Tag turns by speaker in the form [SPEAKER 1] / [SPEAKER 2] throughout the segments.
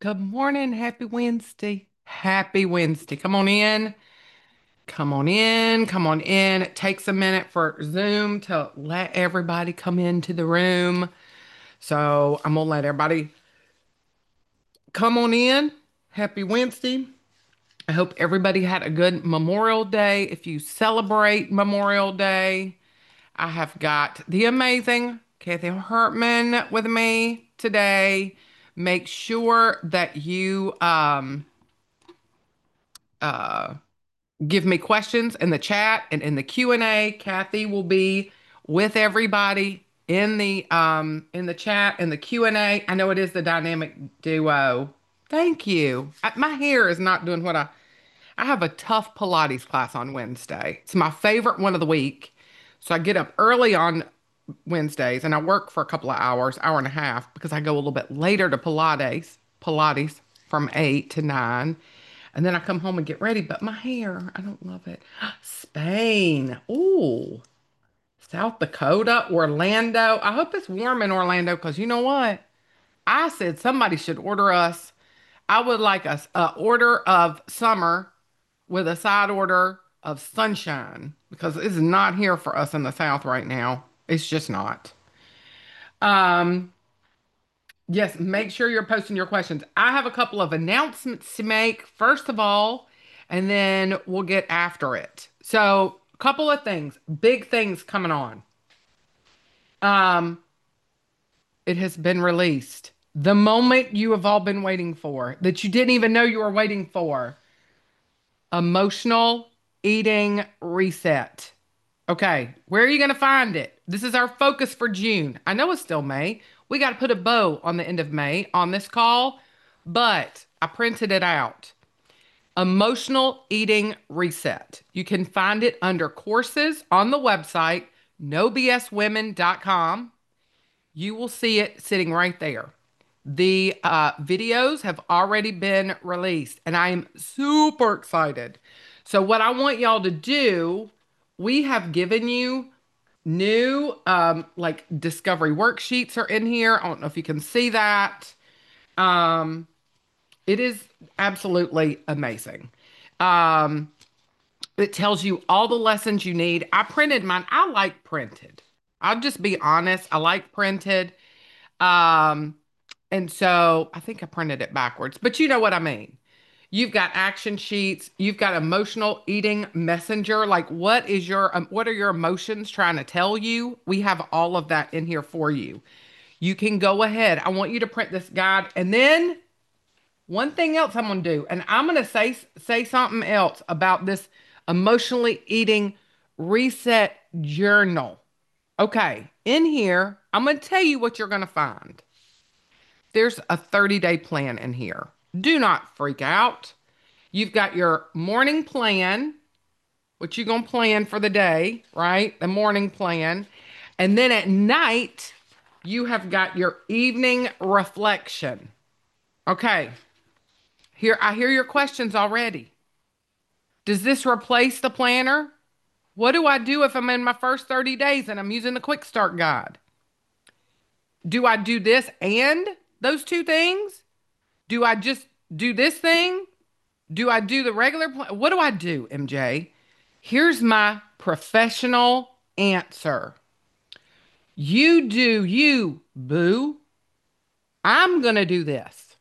[SPEAKER 1] Good morning. Happy Wednesday. Happy Wednesday. Come on in. Come on in. Come on in. It takes a minute for Zoom to let everybody come into the room. So I'm going to let everybody come on in. Happy Wednesday. I hope everybody had a good Memorial Day. If you celebrate Memorial Day, I have got the amazing Kathy Hartman with me today. Make sure that you uh give me questions in the chat and in the Q&A. Kathy will be with everybody in the chat and the Q&A. I know it is the dynamic duo. Thank you. My hair is not doing what I have a tough Pilates class on Wednesday. It's my favorite one of the week. So I get up early on Wednesdays and I work for a couple of hours, hour and a half, because I go a little bit later to Pilates from 8 to 9. And then I come home and get ready, but my hair, I don't love it. Spain. Ooh, South Dakota, Orlando. I hope it's warm in Orlando because you know what? I said somebody should order us. I would like a order of summer with a side order of sunshine because it's not here for us in the South right now. It's just not. Um, Yes, make sure you're posting your questions. I have a couple of announcements to make, first of all, and then we'll get after it. So, a couple of things, big things coming on. Um, it has been released. The moment you have all been waiting for, that you didn't even know you were waiting for. Emotional eating reset. Okay, where are you going to find it? This is our focus for June. I know it's still May. We got to put a bow on the end of May on this call, but I printed it out. Emotional Eating Reset. You can find it under courses on the website, nobswomen.com. You will see it sitting right there. The videos have already been released, and I am super excited. So, what I want y'all to do, we have given you new like discovery worksheets are in here. I don't know if you can see that. Um, it is absolutely amazing. Um, it tells you all the lessons you need. I printed mine. I like printed. I'll just be honest. I like printed. Um, and so I think I printed it backwards, but you know what I mean. You've got action sheets, you've got emotional eating messenger. Like what are your emotions trying to tell you? We have all of that in here for you. You can go ahead. I want you to print this guide. And then one thing else I'm going to do, and I'm going to say something else about this emotionally eating reset journal. Okay, in here, I'm going to tell you what you're going to find. There's a 30-day plan in here. Do not freak out. You've got your morning plan, what you're going to plan for the day, right? The morning plan. And then at night, you have got your evening reflection. Okay, here I hear your questions already. Does this replace the planner? What do I do if I'm in my first 30 days and I'm using the quick start guide? Do I do this and those two things? Do I just do this thing? Do I do the regular plan? What do I do, MJ? Here's my professional answer. You do you, boo. I'm going to do this.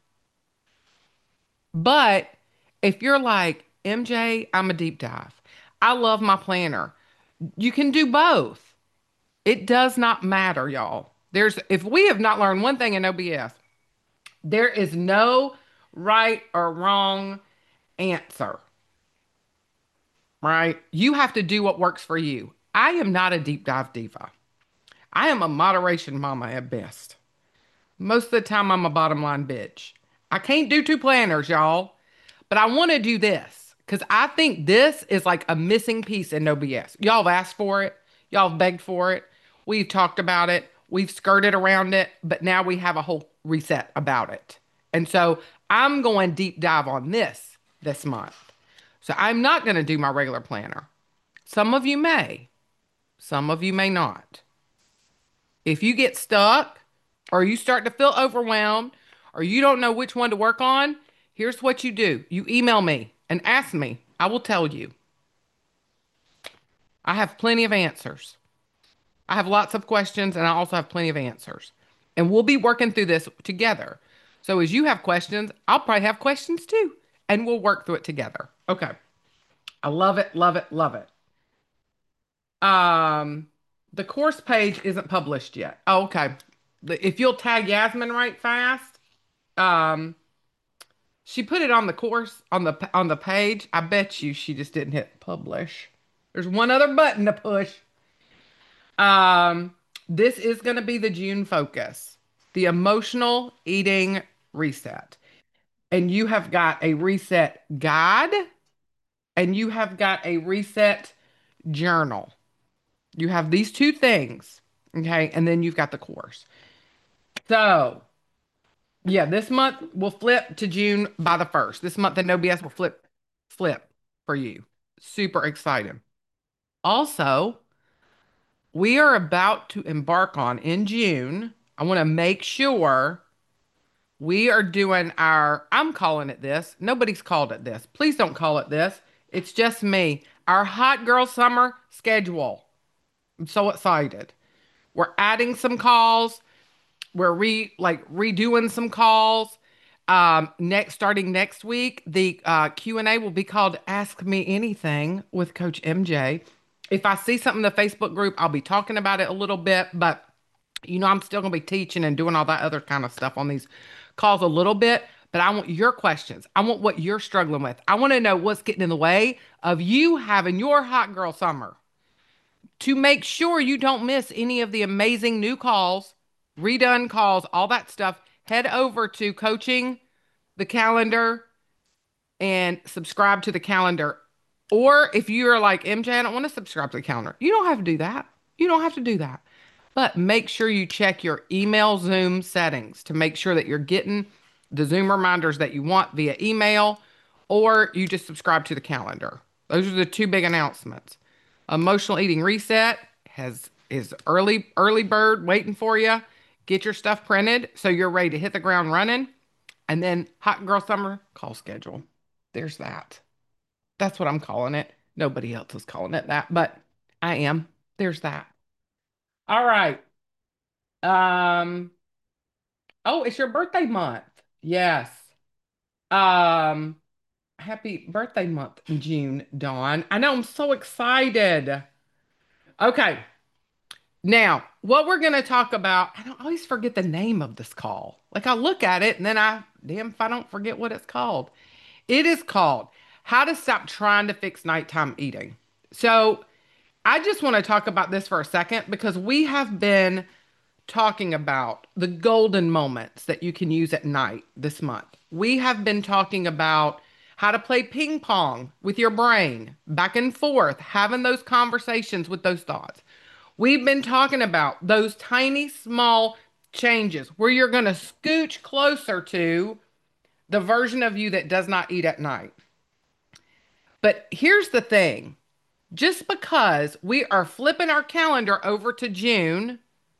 [SPEAKER 1] But if you're like, MJ, I'm a deep dive. I love my planner. You can do both. It does not matter, y'all. If we have not learned one thing in OBS, there is no right or wrong answer, right? You have to do what works for you. I am not a deep dive diva. I am a moderation mama at best. Most of the time, I'm a bottom line bitch. I can't do two planners, y'all, but I want to do this because I think this is like a missing piece in OBS. Y'all have asked for it, y'all have begged for it. We've talked about it, we've skirted around it, but now we have a whole reset about it. And so I'm going deep dive on this month. So I'm not going to do my regular planner. Some of you may, some of you may not. If you get stuck or you start to feel overwhelmed or you don't know which one to work on, here's what you do. You email me and ask me. I will tell you. I have plenty of answers. I have lots of questions and I also have plenty of answers. And we'll be working through this together. So as you have questions, I'll probably have questions too. And we'll work through it together. Okay. I love it, love it, love it. Um, the course page isn't published yet. Oh, okay. If you'll tag Yasmin right fast, um, she put it on the course on the page. I bet you she just didn't hit publish. There's one other button to push. Um, this is going to be the June focus, the emotional eating reset. And you have got a reset guide and you have got a reset journal. You have these two things, okay? And then you've got the course. So, yeah, this month will flip to June by the 1st. This month the No BS will flip for you. Super exciting. Also, we are about to embark on in June. I want to make sure we are doing I'm calling it this. Nobody's called it this. Please don't call it this. It's just me. Our Hot Girl Summer schedule. I'm so excited. We're adding some calls. We're redoing some calls. Next starting next week, the Q&A will be called Ask Me Anything with Coach MJ. If I see something in the Facebook group, I'll be talking about it a little bit, but I'm still going to be teaching and doing all that other kind of stuff on these calls a little bit. But I want your questions. I want what you're struggling with. I want to know what's getting in the way of you having your hot girl summer to make sure you don't miss any of the amazing new calls, redone calls, all that stuff. Head over to coaching the calendar and subscribe to the calendar. Or if you're like, MJ, I don't want to subscribe to the calendar, you don't have to do that. You don't have to do that. But make sure you check your email Zoom settings to make sure that you're getting the Zoom reminders that you want via email, or you just subscribe to the calendar. Those are the two big announcements. Emotional Eating Reset is early bird waiting for you. Get your stuff printed so you're ready to hit the ground running. And then Hot Girl Summer call schedule. There's that. That's what I'm calling it. Nobody else is calling it that, but I am. There's that. All right. Um, oh, it's your birthday month. Yes. Um, happy birthday month in June, Dawn. I know I'm so excited. Okay. Now, what we're going to talk about, I don't always forget the name of this call. Like I look at it and then damn if I don't forget what it's called. It is called How to Stop Trying to Fix Nighttime Eating. So I just want to talk about this for a second because we have been talking about the golden moments that you can use at night this month. We have been talking about how to play ping pong with your brain, back and forth, having those conversations with those thoughts. We've been talking about those tiny, small changes where you're going to scooch closer to the version of you that does not eat at night. But here's the thing, just because we are flipping our calendar over to June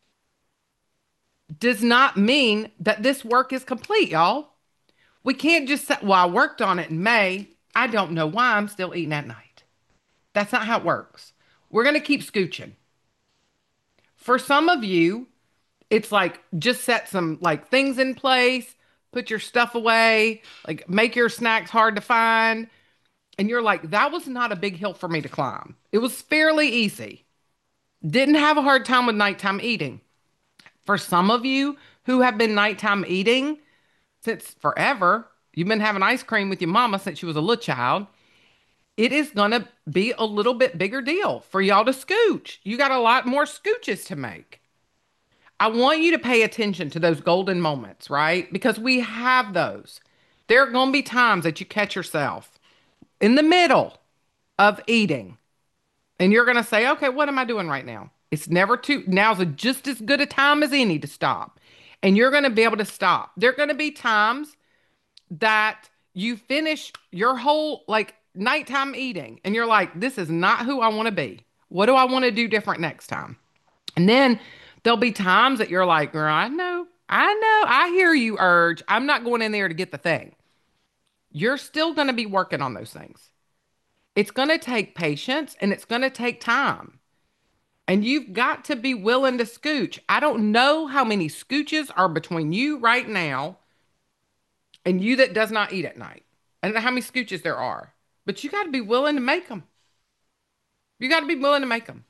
[SPEAKER 1] does not mean that this work is complete, y'all. We can't just say, well, I worked on it in May. I don't know why I'm still eating at night. That's not how it works. We're going to keep scooching. For some of you, it's like just set some like things in place, put your stuff away, like make your snacks hard to find. And you're like, that was not a big hill for me to climb. It was fairly easy. Didn't have a hard time with nighttime eating. For some of you who have been nighttime eating since forever, you've been having ice cream with your mama since you was a little child, it is going to be a little bit bigger deal for y'all to scooch. You got a lot more scooches to make. I want you to pay attention to those golden moments, right? Because we have those. There are going to be times that you catch yourself in the middle of eating and you're going to say, okay, what am I doing right now? It's never too, now's just as good a time as any to stop. And you're going to be able to stop. There are going to be times that you finish your whole like nighttime eating and you're like, this is not who I want to be. What do I want to do different next time? And then there'll be times that you're like, girl, I know. I hear you, Urge. I'm not going in there to get the thing. You're still going to be working on those things. It's going to take patience and it's going to take time. And you've got to be willing to scooch. I don't know how many scooches are between you right now and you that does not eat at night. I don't know how many scooches there are, but you got to be willing to make them. You got to be willing to make them.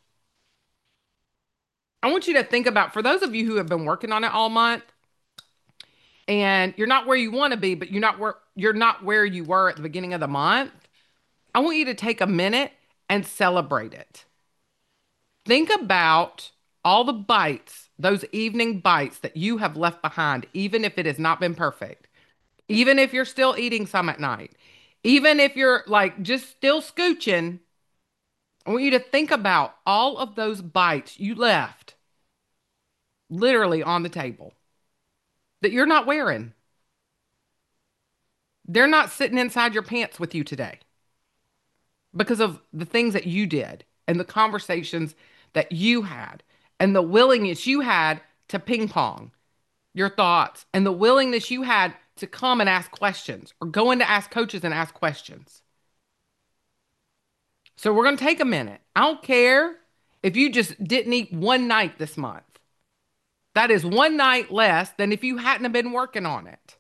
[SPEAKER 1] I want you to think about, for those of you who have been working on it all month and you're not where you want to be, but you're not where you were at the beginning of the month. I want you to take a minute and celebrate it. Think about all the bites, those evening bites that you have left behind, even if it has not been perfect, even if you're still eating some at night, even if you're like just still scooching. I want you to think about all of those bites you left literally on the table that you're not wearing. They're not sitting inside your pants with you today because of the things that you did and the conversations that you had and the willingness you had to ping pong your thoughts and the willingness you had to come and ask questions or go in to ask coaches and ask questions. So we're going to take a minute. I don't care if you just didn't eat one night this month. That is one night less than if you hadn't have been working on it.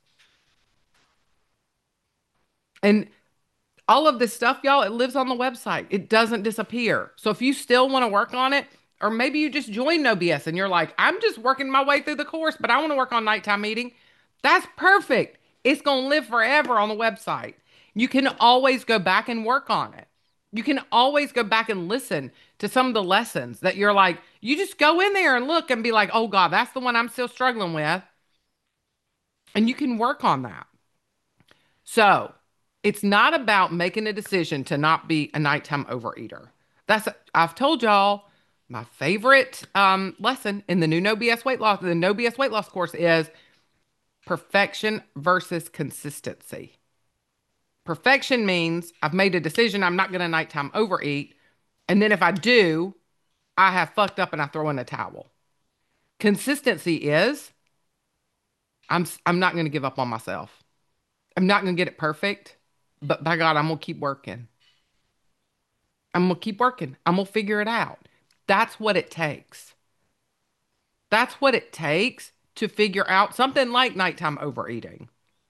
[SPEAKER 1] And all of this stuff, y'all, it lives on the website. It doesn't disappear. So if you still want to work on it, or maybe you just joined No BS and you're like, I'm just working my way through the course, but I want to work on nighttime eating. That's perfect. It's going to live forever on the website. You can always go back and work on it. You can always go back and listen to some of the lessons that you're like, you just go in there and look and be like, oh God, that's the one I'm still struggling with. And you can work on that. So it's not about making a decision to not be a nighttime overeater. I've told y'all my favorite lesson in the new No BS weight loss, the No BS weight loss course is perfection versus consistency. Perfection means I've made a decision I'm not going to nighttime overeat. And then if I do, I have fucked up and I throw in a towel. Consistency is I'm not going to give up on myself. I'm not going to get it perfect, but by God, I'm going to keep working. I'm going to keep working. I'm going to figure it out. That's what it takes. That's what it takes to figure out something like nighttime overeating.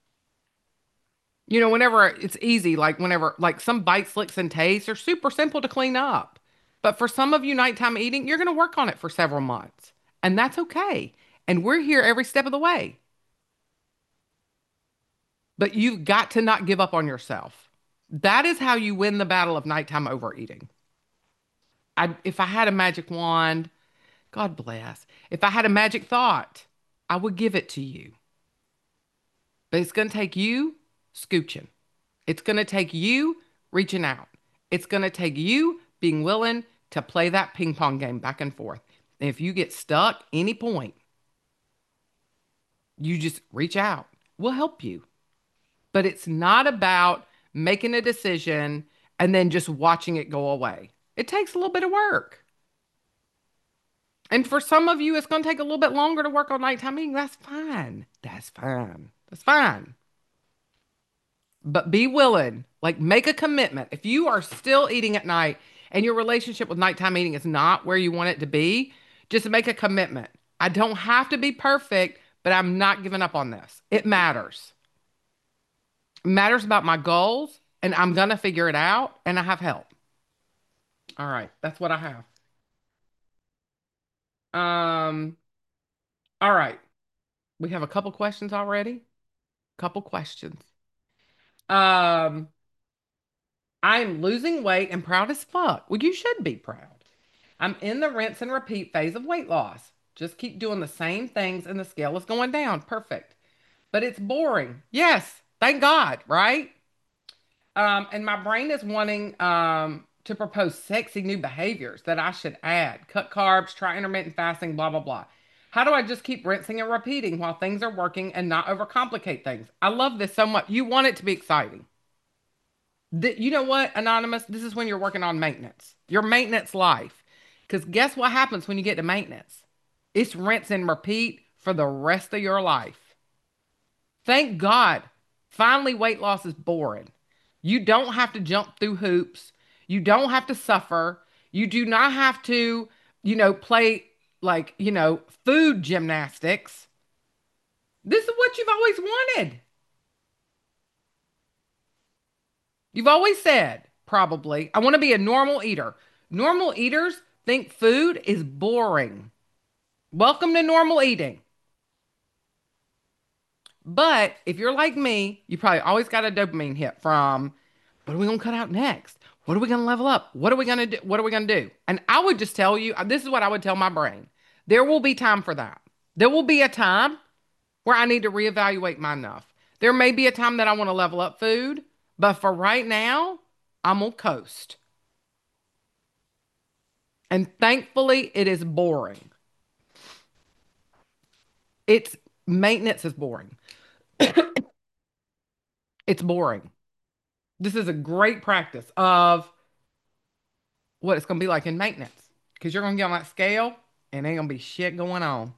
[SPEAKER 1] Whenever it's easy, like whenever, like some bites, licks, and tastes are super simple to clean up. But for some of you, nighttime eating, you're going to work on it for several months. And that's okay. And we're here every step of the way. But you've got to not give up on yourself. That is how you win the battle of nighttime overeating. If I had a magic wand, God bless. If I had a magic thought, I would give it to you. But it's going to take you scooching. It's going to take you reaching out. It's going to take you being willing to play that ping pong game back and forth. And if you get stuck any point, you just reach out. We'll help you. But it's not about making a decision and then just watching it go away. It takes a little bit of work. And for some of you, it's going to take a little bit longer to work on nighttime eating. That's fine. That's fine. That's fine. But be willing, like make a commitment. If you are still eating at night and your relationship with nighttime eating is not where you want it to be, just make a commitment. I don't have to be perfect, but I'm not giving up on this. It matters. It matters about my goals, and I'm going to figure it out, and I have help. All right, that's what I have. Um, all right. We have a couple questions already. Couple questions. Um, I'm losing weight and proud as fuck. Well, you should be proud. I'm in the rinse and repeat phase of weight loss. Just keep doing the same things and the scale is going down. Perfect. But it's boring. Yes. Thank God, right? And my brain is wanting to propose sexy new behaviors that I should add. Cut carbs, try intermittent fasting, blah, blah, blah. How do I just keep rinsing and repeating while things are working and not overcomplicate things? I love this so much. You want it to be exciting. You know what, Anonymous? This is when you're working on maintenance, your maintenance life. Because guess what happens when you get to maintenance? It's rinse and repeat for the rest of your life. Thank God. Finally, weight loss is boring. You don't have to jump through hoops. You don't have to suffer. You do not have to, play like, food gymnastics. This is what you've always wanted. You've always said, probably, I want to be a normal eater. Normal eaters think food is boring. Welcome to normal eating. But if you're like me, you probably always got a dopamine hit from what are we going to cut out next? What are we going to level up? What are we going to do? What are we going to do? And I would just tell you, this is what I would tell my brain. There will be time for that. There will be a time where I need to reevaluate my enough. There may be a time that I want to level up food, but for right now, I'm on coast. And thankfully, it is boring. It's maintenance is boring. It's boring. This is a great practice of what it's going to be like in maintenance because you're going to get on that scale and ain't going to be shit going on.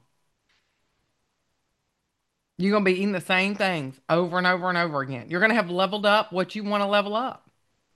[SPEAKER 1] You're going to be eating the same things over and over and over again. You're going to have leveled up what you want to level up.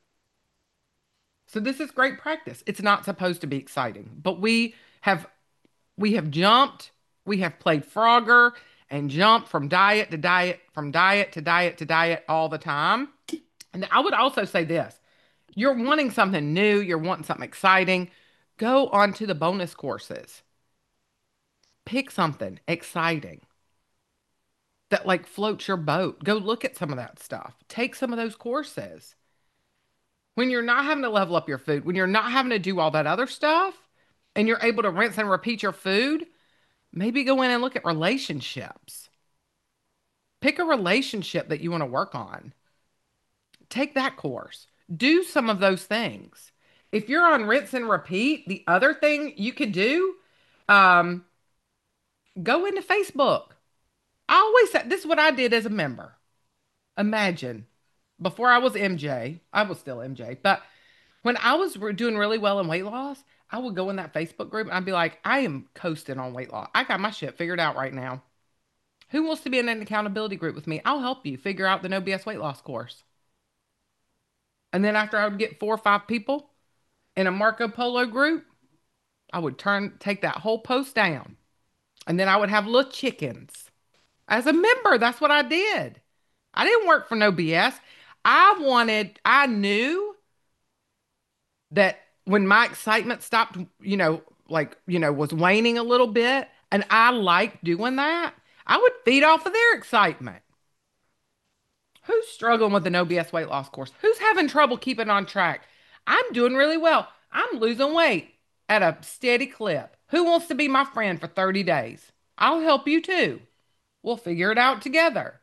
[SPEAKER 1] So this is great practice. It's not supposed to be exciting, but have we have jumped, we have played Frogger and jumped from diet to diet, from diet to diet to diet all the time. And I would also say this. You're wanting something new, you're wanting something exciting, go on to the bonus courses. Pick something exciting that like floats your boat. Go look at some of that stuff. Take some of those courses. When you're not having to level up your food, when you're not having to do all that other stuff, and you're able to rinse and repeat your food, maybe go in and look at relationships. Pick a relationship that you want to work on. Take that course. Do some of those things. If you're on rinse and repeat, the other thing you could do, um, go into Facebook. I always said this is what I did as a member. Imagine before I was MJ, I was still MJ, but when I was doing really well in weight loss, I would go in that Facebook group and I'd be like, I am coasting on weight loss. I got my shit figured out right now. Who wants to be in an accountability group with me? I'll help you figure out the No BS weight loss course. And then after I would get 4 or 5 people in a Marco Polo group, I would take that whole post down. And then I would have little chickens. As a member, that's what I did. I didn't work for No BS. I knew that when my excitement stopped, was waning a little bit, and I liked doing that, I would feed off of their excitement. Who's struggling with the No BS weight loss course? Who's having trouble keeping on track? I'm doing really well. I'm losing weight at a steady clip. Who wants to be my friend for 30 days? I'll help you too. We'll figure it out together.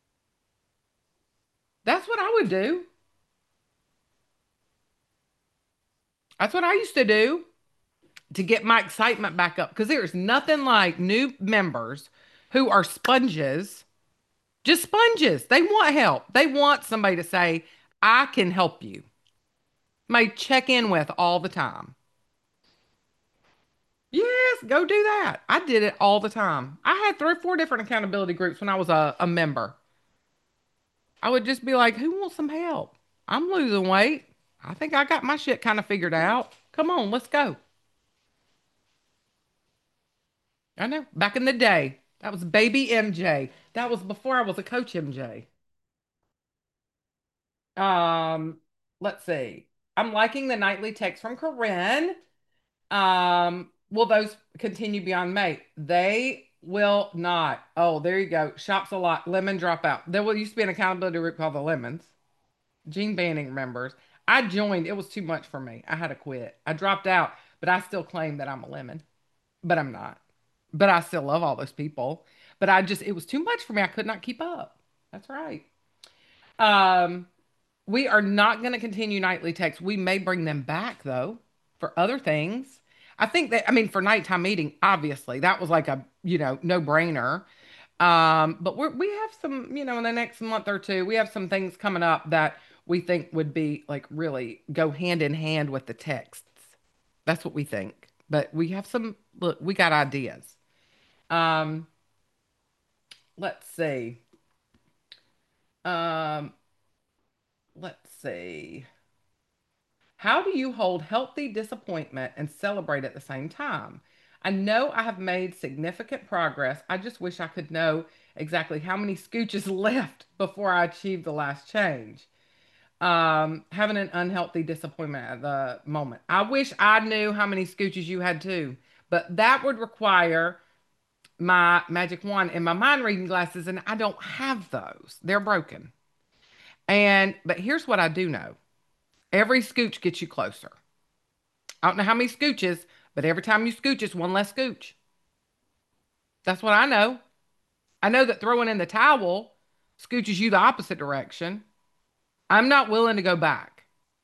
[SPEAKER 1] That's what I would do. That's what I used to do to get my excitement back up because there's nothing like new members who are sponges, just sponges. They want help. They want somebody to say, I can help you. May check in with all the time. Yes, go do that. I did it all the time. I had 3 or 4 different accountability groups when I was a member. I would just be like, who wants some help? I'm losing weight. I think I got my shit kind of figured out. Come on, let's go. I know. Back in the day, that was baby MJ. That was before I was a coach MJ. Um, let's see. I'm liking the nightly text from Corinne. Will those continue beyond May? They will not. Oh, there you go. Shops a lot. Lemon dropout. There will used to be an accountability group called the Lemons. Gene Banning remembers. I joined. It was too much for me. I had to quit. I dropped out, but I still claim that I'm a lemon, but I'm not. But I still love all those people. But it was too much for me. I could not keep up. That's right. Um, we are not going to continue nightly texts. We may bring them back though for other things. I think that, I mean, for nighttime meeting, obviously, that was like a, no brainer. But we have some, in the next month or two, we have some things coming up that we think would be like really go hand in hand with the texts. That's what we think. But we have some, look, we got ideas. Um, let's see. Um, let's see. How do you hold healthy disappointment and celebrate at the same time? I know I have made significant progress. I just wish I could know exactly how many scooches left before I achieve the last change. Having an unhealthy disappointment at the moment. I wish I knew how many scooches you had too, but that would require my magic wand and my mind reading glasses, and I don't have those. They're broken. But here's what I do know. Every scooch gets you closer. I don't know how many scooches, but every time you scooch, it's one less scooch. That's what I know. I know that throwing in the towel scooches you the opposite direction. I'm not willing to go back.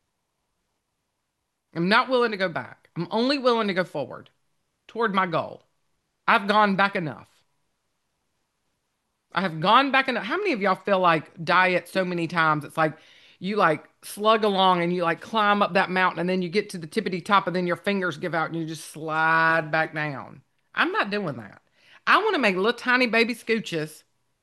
[SPEAKER 1] I'm not willing to go back. I'm only willing to go forward toward my goal. I've gone back enough. I have gone back enough. How many of y'all feel like diet so many times? It's like you like slug along and you like climb up that mountain and then you get to the tippity top and then your fingers give out and you just slide back down. I'm not doing that. I want to make little tiny baby scooches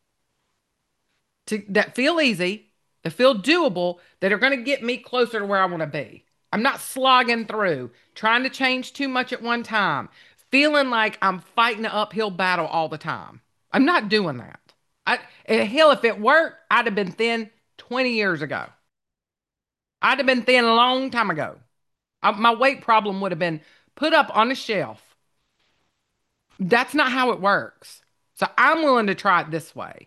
[SPEAKER 1] that feel easy, that feel doable, that are going to get me closer to where I want to be. I'm not slogging through, trying to change too much at one time, feeling like I'm fighting an uphill battle all the time. I'm not doing that. Hell, if it worked, I'd have been thin 20 years ago. I'd have been thin a long time ago. My weight problem would have been put up on a shelf. That's not how it works. So I'm willing to try it this way.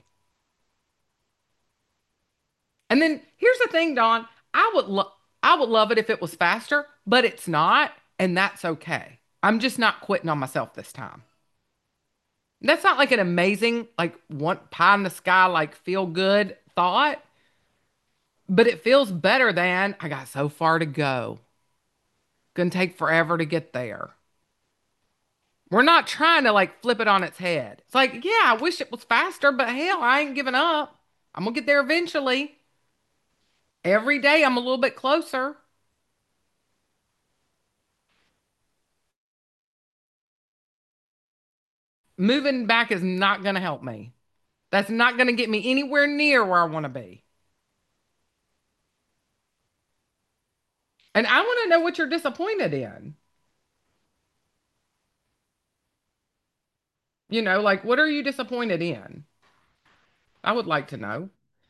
[SPEAKER 1] And then here's the thing, Dawn. I would love it if it was faster, but it's not, and that's okay. I'm just not quitting on myself this time. That's not like an amazing, like one pie in the sky, like feel good thought, but it feels better than I got so far to go. Gonna take forever to get there. We're not trying to like flip it on its head. It's like, yeah, I wish it was faster, but hell, I ain't giving up. I'm gonna get there eventually. Every day I'm a little bit closer. Moving back is not gonna help me. That's not gonna get me anywhere near where I want to be. And I want to know what you're disappointed in. Like what are you disappointed in? I would like to know.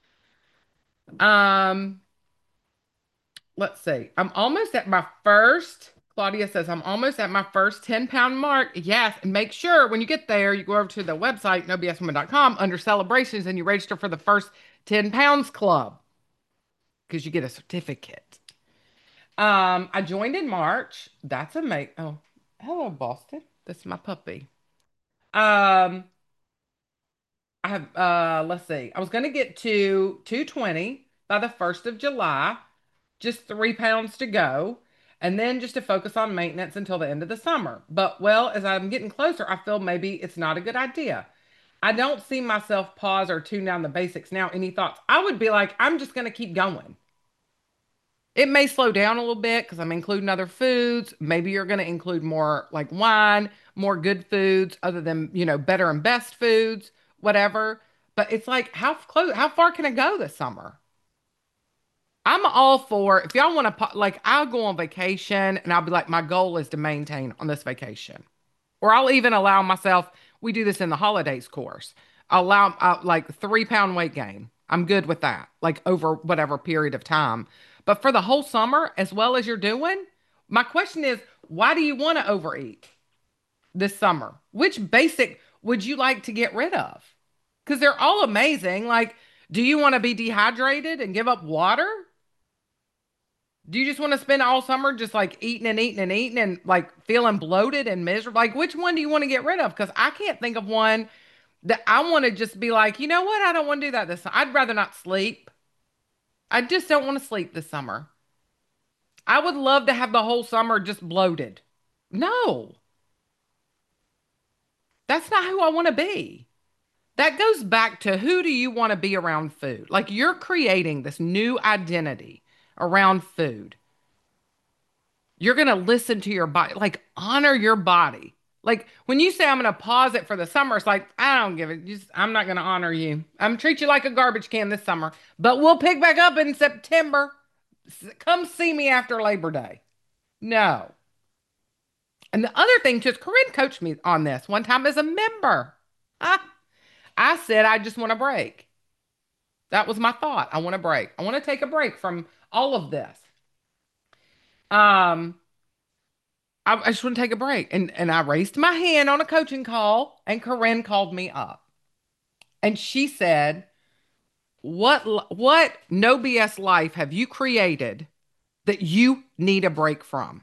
[SPEAKER 1] Um, let's see. I'm almost at my first. Claudia says I'm almost at my first 10-pound mark. Yes, and make sure when you get there, you go over to the website nobswoman.com under celebrations and you register for the first 10 pounds club because you get a certificate. I joined in March. That's amazing. Oh, hello, Boston. This is my puppy. Um, I have let's see. I was gonna get to 220 by the 1st of July, just 3 pounds to go, and then just to focus on maintenance until the end of the summer. But well, as I'm getting closer, I feel maybe it's not a good idea. I don't see myself pause or tune down the basics now. Any thoughts? I would be like, I'm just gonna keep going. It may slow down a little bit because I'm including other foods. Maybe you're going to include more like wine, more good foods other than, better and best foods, whatever. But it's like, how far can I go this summer? I'm all for if y'all want to, like, I'll go on vacation and I'll be like, my goal is to maintain on this vacation. Or I'll even allow myself, we do this in the holidays course, allow like 3 pound weight gain. I'm good with that, like over whatever period of time. But for the whole summer, as well as you're doing, my question is, why do you want to overeat this summer? Which basic would you like to get rid of? Because they're all amazing. Like, do you want to be dehydrated and give up water? Do you just want to spend all summer just like eating and eating and eating and like feeling bloated and miserable? Like, which one do you want to get rid of? Because I can't think of one that I want to just be like, you know what? I don't want to do that this summer. I'd rather not sleep. I just don't want to sleep this summer. I would love to have the whole summer just bloated. No, that's not who I want to be. That goes back to who do you want to be around food? Like you're creating this new identity around food. You're going to listen to your body, like honor your body. Like when you say I'm going to pause it for the summer, it's like, I don't give it. Just, I'm not going to honor you. I'm gonna treat you like a garbage can this summer, but we'll pick back up in September. Come see me after Labor Day. No. And the other thing, just Corinne coached me on this one time as a member. I, I said, I just want a break. That was my thought. I want a break. I want to take a break from all of this. Um, I just want to take a break. And I raised my hand on a coaching call, and Corinne called me up. And she said, what no BS life have you created that you need a break from?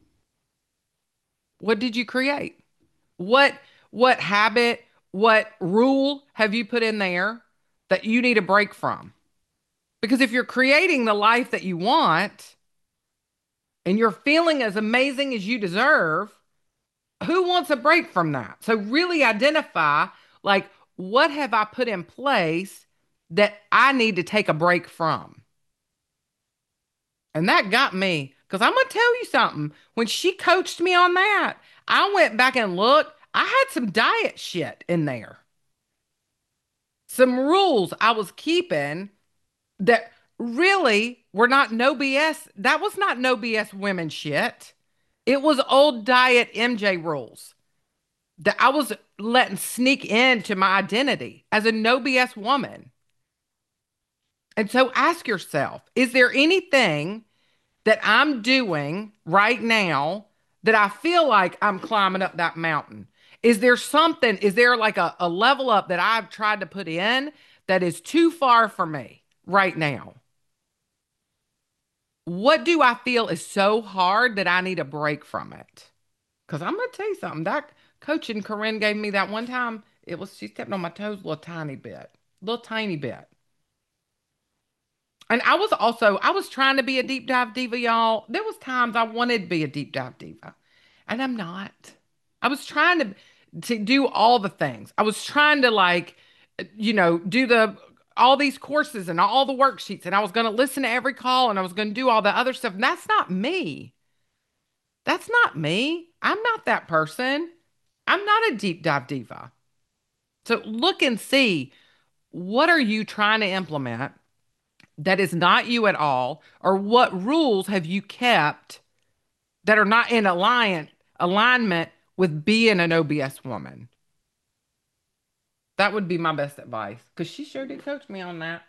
[SPEAKER 1] What did you create? What what habit, what rule have you put in there that you need a break from? Because if you're creating the life that you want and you're feeling as amazing as you deserve, who wants a break from that? So really identify like what have I put in place that I need to take a break from? And that got me because I'm going to tell you something. When she coached me on that, I went back and looked. I had some diet shit in there, some rules I was keeping that really were not no BS. That was not no BS women shit. It was old diet MJ rules that I was letting sneak into my identity as a no BS woman. And so ask yourself, is there anything that I'm doing right now that I feel like I'm climbing up that mountain? Is there something, is there like a level up that I've tried to put in that is too far for me right now? What do I feel is so hard that I need a break from it? Because I'm going to tell you something. That coaching Corinne gave me that one time, she stepped on my toes a little tiny bit, little tiny bit. And I was trying to be a deep dive diva, y'all. There was times I wanted to be a deep dive diva, and I'm not. I was trying to do all the things. I was trying to like, do all these courses and all the worksheets, and I was going to listen to every call, and I was going to do all the other stuff. And that's not me. That's not me. I'm not that person. I'm not a deep dive diva. So look and see, what are you trying to implement that is not you at all, or what rules have you kept that are not in alignment with being an OBS woman? That would be my best advice because she sure did coach me on that.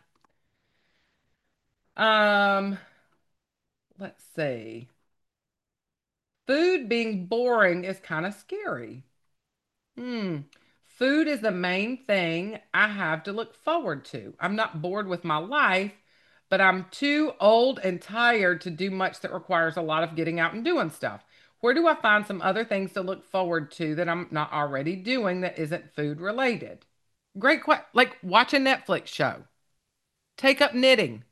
[SPEAKER 1] Um, let's see. Food being boring is kind of scary. Hmm. Food is the main thing I have to look forward to. I'm not bored with my life, but I'm too old and tired to do much that requires a lot of getting out and doing stuff. Where do I find some other things to look forward to that I'm not already doing that isn't food related? Great question. Like watch a Netflix show, take up knitting.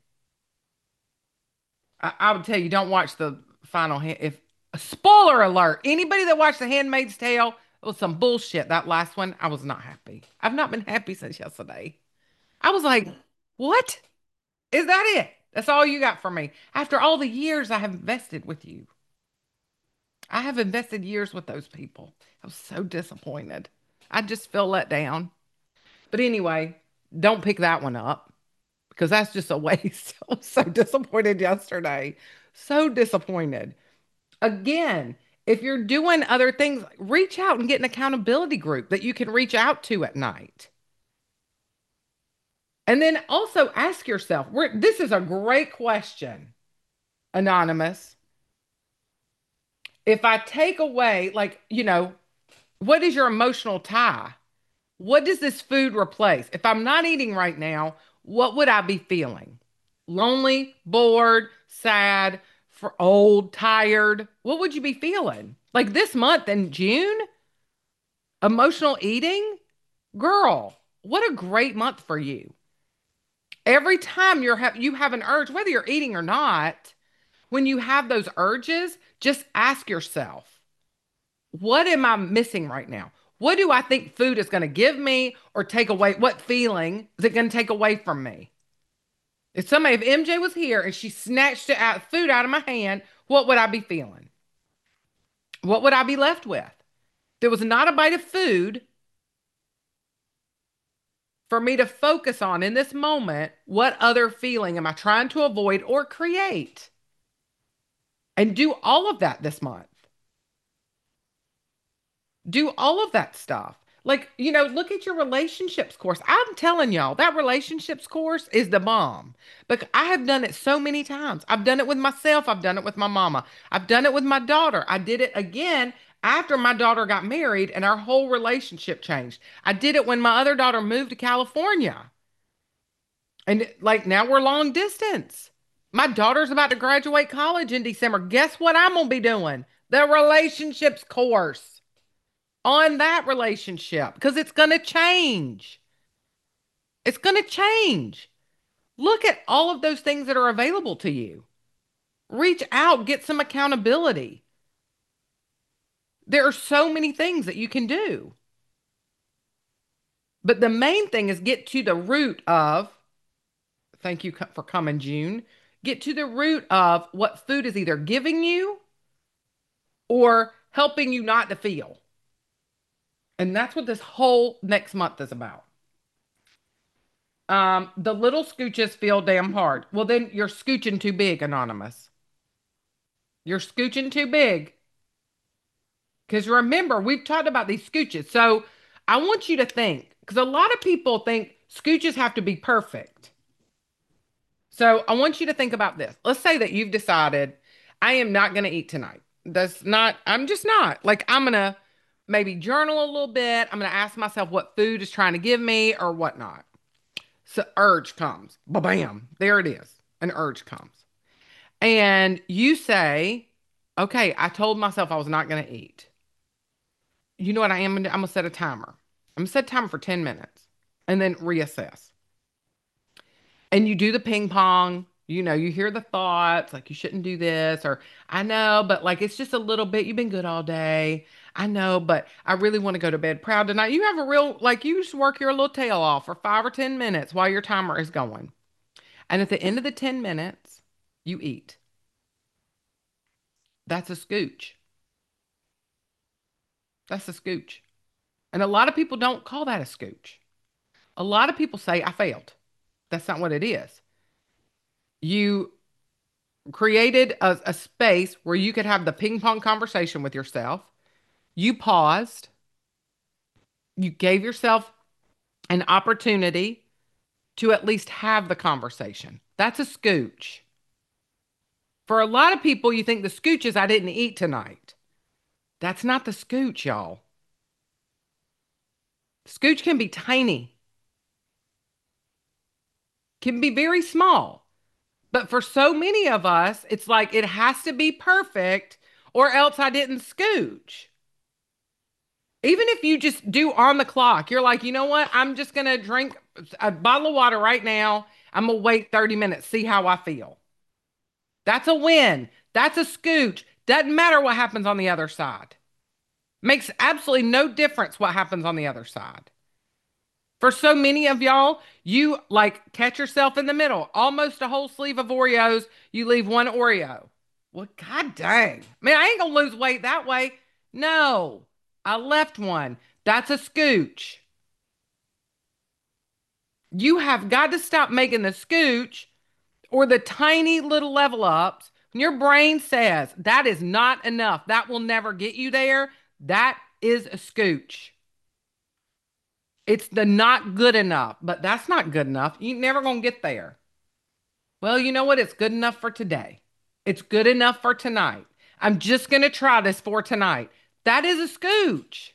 [SPEAKER 1] I would tell you, don't watch the final if spoiler alert. Anybody that watched The Handmaid's Tale, it was some bullshit. That last one, I was not happy. I've not been happy since yesterday. I was like, what? Is that it? That's all you got for me. After all the years I have invested with you. I have invested years with those people. I was so disappointed. I just feel let down. But anyway, don't pick that one up because that's just a waste. I was so disappointed yesterday. So disappointed. Again, if you're doing other things, reach out and get an accountability group that you can reach out to at night. And then also ask yourself, this is a great question, Anonymous. If I take away, like, what is your emotional tie? What does this food replace? If I'm not eating right now, what would I be feeling? Lonely, bored, sad, for old, tired? What would you be feeling? Like this month in June, emotional eating? Girl, what a great month for you. Every time you have an urge, whether you're eating or not, when you have those urges, just ask yourself, what am I missing right now? What do I think food is going to give me or take away? What feeling is it going to take away from me? If MJ was here and she snatched food out of my hand, what would I be feeling? What would I be left with? There was not a bite of food for me to focus on in this moment. What other feeling am I trying to avoid or create? And do all of that this month. Do all of that stuff. Like, look at your relationships course. I'm telling y'all, that relationships course is the bomb. But I have done it so many times. I've done it with myself. I've done it with my mama. I've done it with my daughter. I did it again after my daughter got married and our whole relationship changed. I did it when my other daughter moved to California. And like now we're long distance. My daughter's about to graduate college in December. Guess what I'm going to be doing? The relationships course on that relationship because it's going to change. It's going to change. Look at all of those things that are available to you. Reach out, get some accountability. There are so many things that you can do. But the main thing is get to the root of, thank you for coming, June. Get to the root of what food is either giving you or helping you not to feel. And that's what this whole next month is about. The little scooches feel damn hard. Well, then you're scooching too big, Anonymous. You're scooching too big. Because remember, we've talked about these scooches. So I want you to think, because a lot of people think scooches have to be perfect. So I want you to think about this. Let's say that you've decided, I am not going to eat tonight. I'm just not. Like, I'm going to maybe journal a little bit. I'm going to ask myself what food is trying to give me or whatnot. So urge comes. Ba-bam. There it is. An urge comes. And you say, okay, I told myself I was not going to eat. You know what I am gonna do? I'm gonna set a timer. I'm gonna set a timer for 10 minutes and then reassess. And you do the ping pong. You hear the thoughts like you shouldn't do this, or I know, but like it's just a little bit. You've been good all day. I know, but I really want to go to bed proud tonight. You have a real, like you just work your little tail off for 5 or 10 minutes while your timer is going. And at the end of the 10 minutes, you eat. That's a scooch. That's a scooch. And a lot of people don't call that a scooch. A lot of people say, I failed. That's not what it is. You created a space where you could have the ping pong conversation with yourself. You paused. You gave yourself an opportunity to at least have the conversation. That's a scooch. For a lot of people, you think the scooch is I didn't eat tonight. That's not the scooch, y'all. Scooch can be tiny, can be very small. But for so many of us, it's like it has to be perfect or else I didn't scooch. Even if you just do on the clock, you're like, you know what? I'm just going to drink a bottle of water right now. I'm going to wait 30 minutes, see how I feel. That's a win. That's a scooch. Doesn't matter what happens on the other side. Makes absolutely no difference what happens on the other side. For so many of y'all, you like catch yourself in the middle, almost a whole sleeve of Oreos. You leave one Oreo. Well, god dang. Man, I ain't gonna lose weight that way. No, I left one. That's a scooch. You have got to stop making the scooch or the tiny little level ups. When your brain says that is not enough, that will never get you there, that is a scooch. It's the not good enough, but that's not good enough. You never gonna get there. Well, you know what? It's good enough for today. It's good enough for tonight. I'm just gonna try this for tonight. That is a scooch.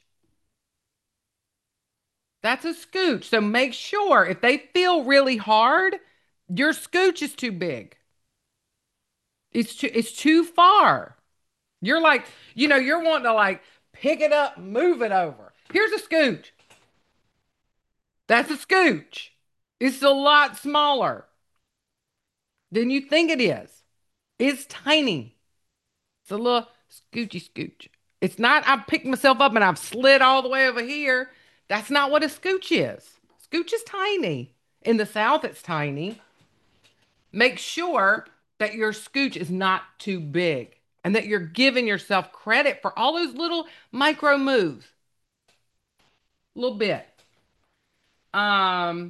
[SPEAKER 1] That's a scooch. So make sure if they feel really hard, your scooch is too big. It's too far. You're like, you're wanting to like pick it up, move it over. Here's a scooch. That's a scooch. It's a lot smaller than you think it is. It's tiny. It's a little scoochy scooch. It's not, I picked myself up and I've slid all the way over here. That's not what a scooch is. Scooch is tiny. In the South, it's tiny. Make sure that your scooch is not too big and that you're giving yourself credit for all those little micro moves. A little bit. Um,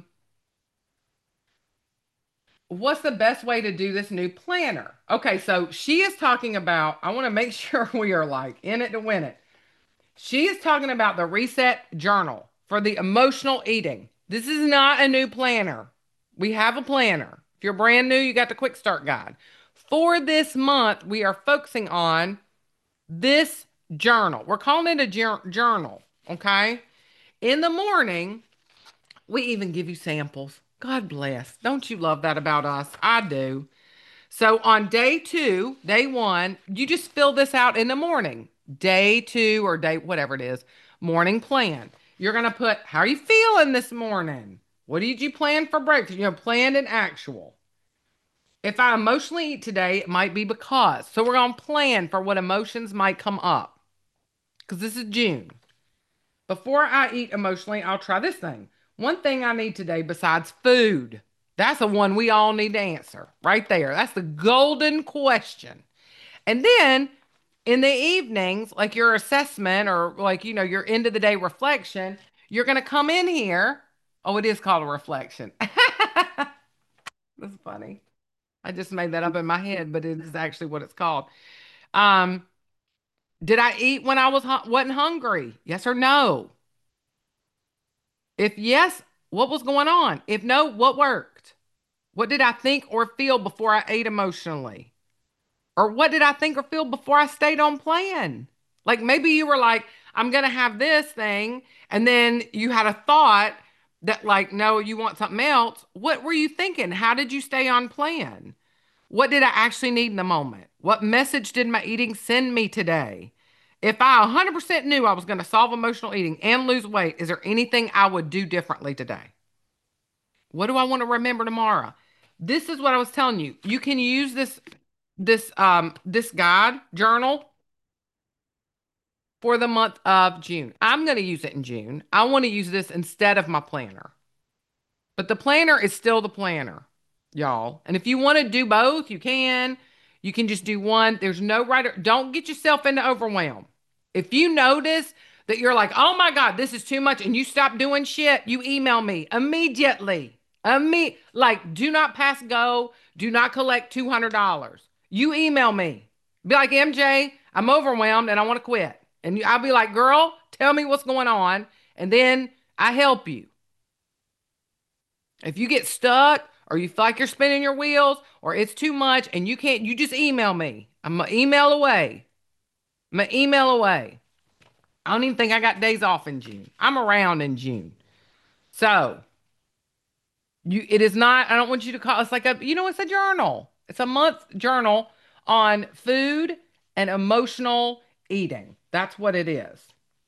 [SPEAKER 1] what's the best way to do this new planner? Okay, so she is talking about, I want to make sure we are like in it to win it. She is talking about the reset journal for the emotional eating. This is not a new planner. We have a planner. If you're brand new, you got the quick start guide. For this month, we are focusing on this journal. We're calling it a journal, okay? In the morning, we even give you samples. God bless. Don't you love that about us? I do. So on day two, day one, you just fill this out in the morning. Day two or day, whatever it is, morning plan. You're going to put, how are you feeling this morning? What did you plan for breakfast? You know, planned and actual. If I emotionally eat today, it might be because. So we're going to plan for what emotions might come up because this is June. Before I eat emotionally, I'll try this thing. One thing I need today besides food. That's the one we all need to answer right there. That's the golden question. And then in the evenings, like your assessment or like, your end of the day reflection, you're going to come in here. Oh, it is called a reflection. That's funny. I just made that up in my head, but it is actually what it's called. Um, did I eat when I wasn't hungry? Yes or no? If yes, what was going on? If no, what worked? What did I think or feel before I ate emotionally? Or what did I think or feel before I stayed on plan? Like maybe you were like, I'm going to have this thing. And then you had a thought that, like, no, you want something else. What were you thinking? How did you stay on plan? What did I actually need in the moment? What message did my eating send me today? If I 100% knew I was going to solve emotional eating and lose weight, is there anything I would do differently today? What do I want to remember tomorrow? This is what I was telling you. You can use this guide journal for the month of June. I'm going to use it in June. I want to use this instead of my planner. But the planner is still the planner, y'all. And if you want to do both, you can. You can just do one. There's no right or don't get yourself into overwhelm. If you notice that you're like, oh my God, this is too much, and you stop doing shit, you email me immediately. Like, do not pass go. Do not collect $200. You email me. Be like, MJ, I'm overwhelmed and I want to quit. And I'll be like, girl, tell me what's going on. And then I help you. If you get stuck or you feel like you're spinning your wheels or it's too much and you can't, you just email me. I'm an email away. I'm an email away. I don't even think I got days off in June. I'm around in June. So it is not, I don't want you to call it's like it's a journal. It's a month journal on food and emotional eating. That's what it is.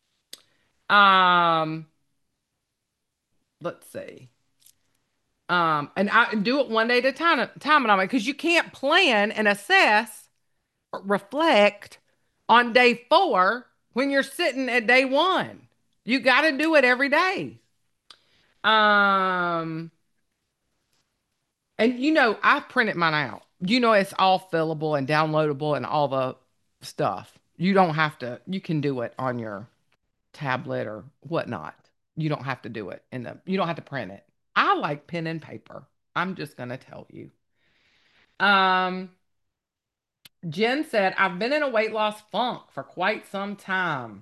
[SPEAKER 1] Um, let's see. And I do it one day at a time and I'm like, because you can't plan and assess or reflect on day four when you're sitting at day one. You got to do it every day. Um, and I've printed mine out. It's all fillable and downloadable and all the stuff. You don't have to, you can do it on your tablet or whatnot. You don't have to do it you don't have to print it. I like pen and paper. I'm just gonna tell you. Um, Jen said, I've been in a weight loss funk for quite some time.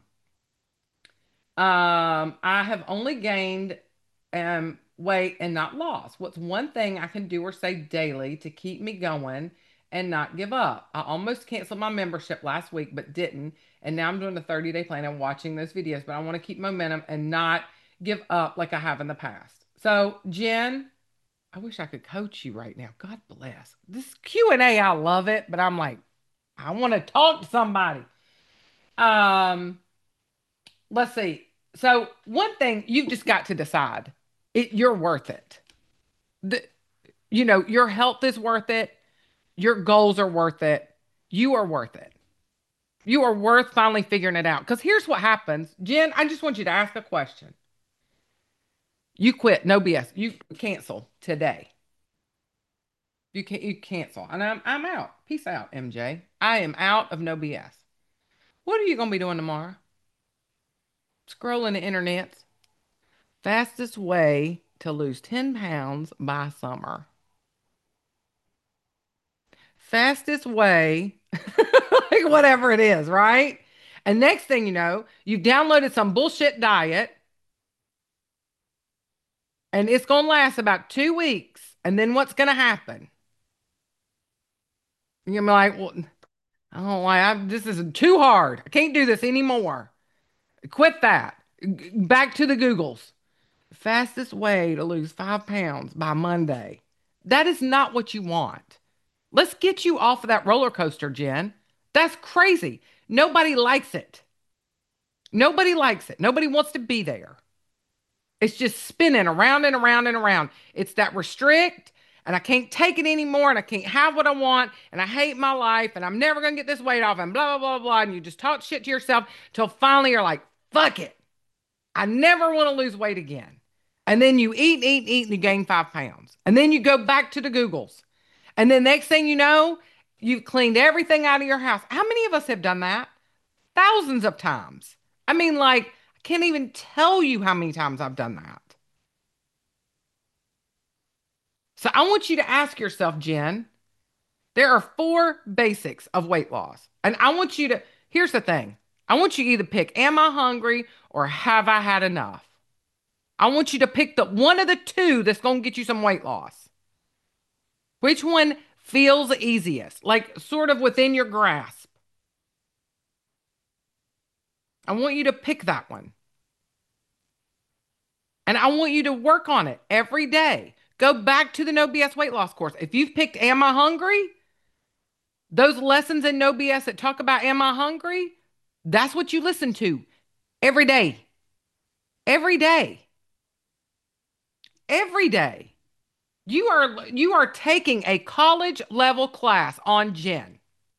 [SPEAKER 1] I have only gained weight and not lost. What's one thing I can do or say daily to keep me going and not give up? I almost canceled my membership last week, but didn't. And now I'm doing the 30-day plan and watching those videos, but I want to keep momentum and not give up like I have in the past. So, Jen, I wish I could coach you right now. God bless. This Q&A, I love it, but I'm like, I want to talk to somebody. Um, let's see. So one thing you've just got to decide, you're worth it. The, your health is worth it. Your goals are worth it. You are worth it. You are worth finally figuring it out. Because here's what happens. Jen, I just want you to ask a question. You quit, no BS. You cancel today. You cancel. And I'm out. Peace out, MJ. I am out of no BS. What are you gonna be doing tomorrow? Scrolling the internet. Fastest way to lose 10 pounds by summer. Fastest way, like whatever it is, right? And next thing you know, you've downloaded some bullshit diet and it's going to last about 2 weeks. And then what's going to happen? You're gonna be like, well, I don't like, this is too hard. I can't do this anymore. Quit that. Back to the Googles. Fastest way to lose 5 pounds by Monday. That is not what you want. Let's get you off of that roller coaster, Jen. That's crazy. Nobody likes it. Nobody likes it. Nobody wants to be there. It's just spinning around and around and around. It's that restrict, and I can't take it anymore, and I can't have what I want, and I hate my life, and I'm never going to get this weight off, and blah, blah, blah, blah. And you just talk shit to yourself till finally you're like, fuck it. I never want to lose weight again. And then you eat, eat, eat, and you gain 5 pounds. And then you go back to the Googles. And then next thing you know, you've cleaned everything out of your house. How many of us have done that? Thousands of times. I mean, like, I can't even tell you how many times I've done that. So I want you to ask yourself, Jen, there are four basics of weight loss. And I want you to, here's the thing. I want you to either pick, am I hungry or have I had enough? I want you to pick the one of the two that's going to get you some weight loss. Which one feels easiest? Like sort of within your grasp. I want you to pick that one. And I want you to work on it every day. Go back to the No BS weight loss course. If you've picked Am I Hungry? Those lessons in No BS that talk about Am I Hungry? That's what you listen to every day. Every day. Every day. You are taking a college level class on Jen.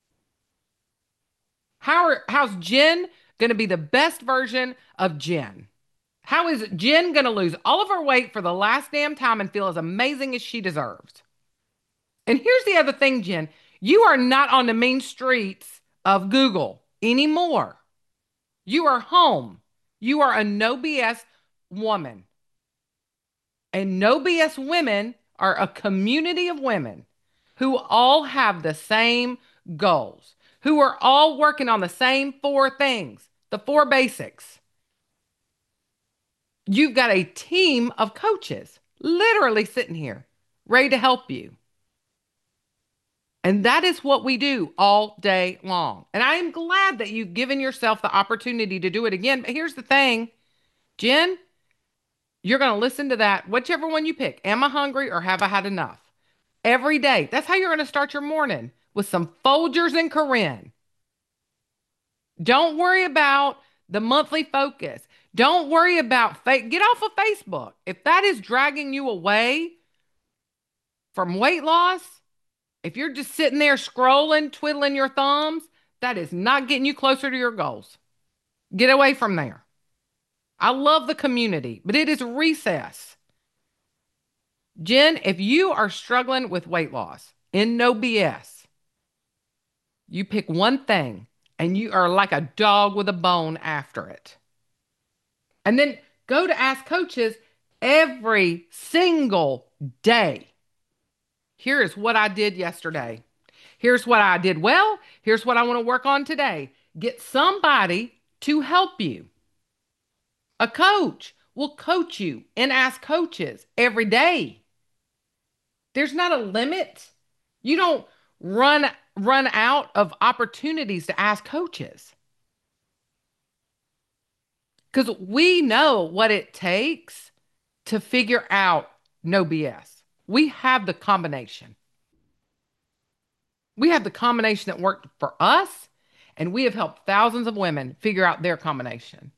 [SPEAKER 1] How's Jen going to be the best version of Jen? How is Jen going to lose all of her weight for the last damn time and feel as amazing as she deserves? And here's the other thing, Jen. You are not on the main streets of Google anymore. You are home. You are a no BS woman. And no BS women are a community of women who all have the same goals, who are all working on the same four things, the four basics. You've got a team of coaches literally sitting here ready to help you. And that is what we do all day long. And I am glad that you've given yourself the opportunity to do it again. But here's the thing, Jen, you're going to listen to that, whichever one you pick. Am I hungry or have I had enough? Every day. That's how you're going to start your morning with some Folgers and Corinne. Don't worry about the monthly focus. Don't worry about get off of Facebook. If that is dragging you away from weight loss, if you're just sitting there scrolling, twiddling your thumbs, that is not getting you closer to your goals. Get away from there. I love the community, but it is recess. Jen, if you are struggling with weight loss in no BS, you pick one thing and you are like a dog with a bone after it. And then go to Ask Coaches every single day. Here is what I did yesterday. Here's what I did well. Here's what I want to work on today. Get somebody to help you. A coach will coach you and Ask Coaches every day. There's not a limit. You don't run out of opportunities to ask coaches. Because we know what it takes to figure out no BS. We have the combination. We have the combination that worked for us, and we have helped thousands of women figure out their combination.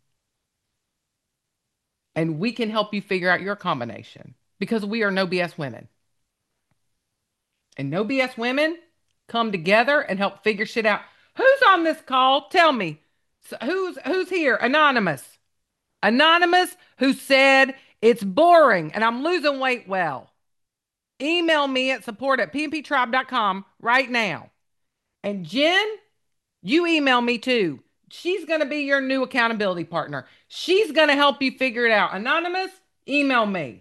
[SPEAKER 1] And we can help you figure out your combination because we are no BS women. And no BS women come together and help figure shit out. Who's on this call? Tell me. So who's here? Anonymous. Anonymous who said it's boring and I'm losing weight well. Email me at support@pnptribe.com right now. And Jen, you email me too. She's going to be your new accountability partner. She's going to help you figure it out. Anonymous, Email me.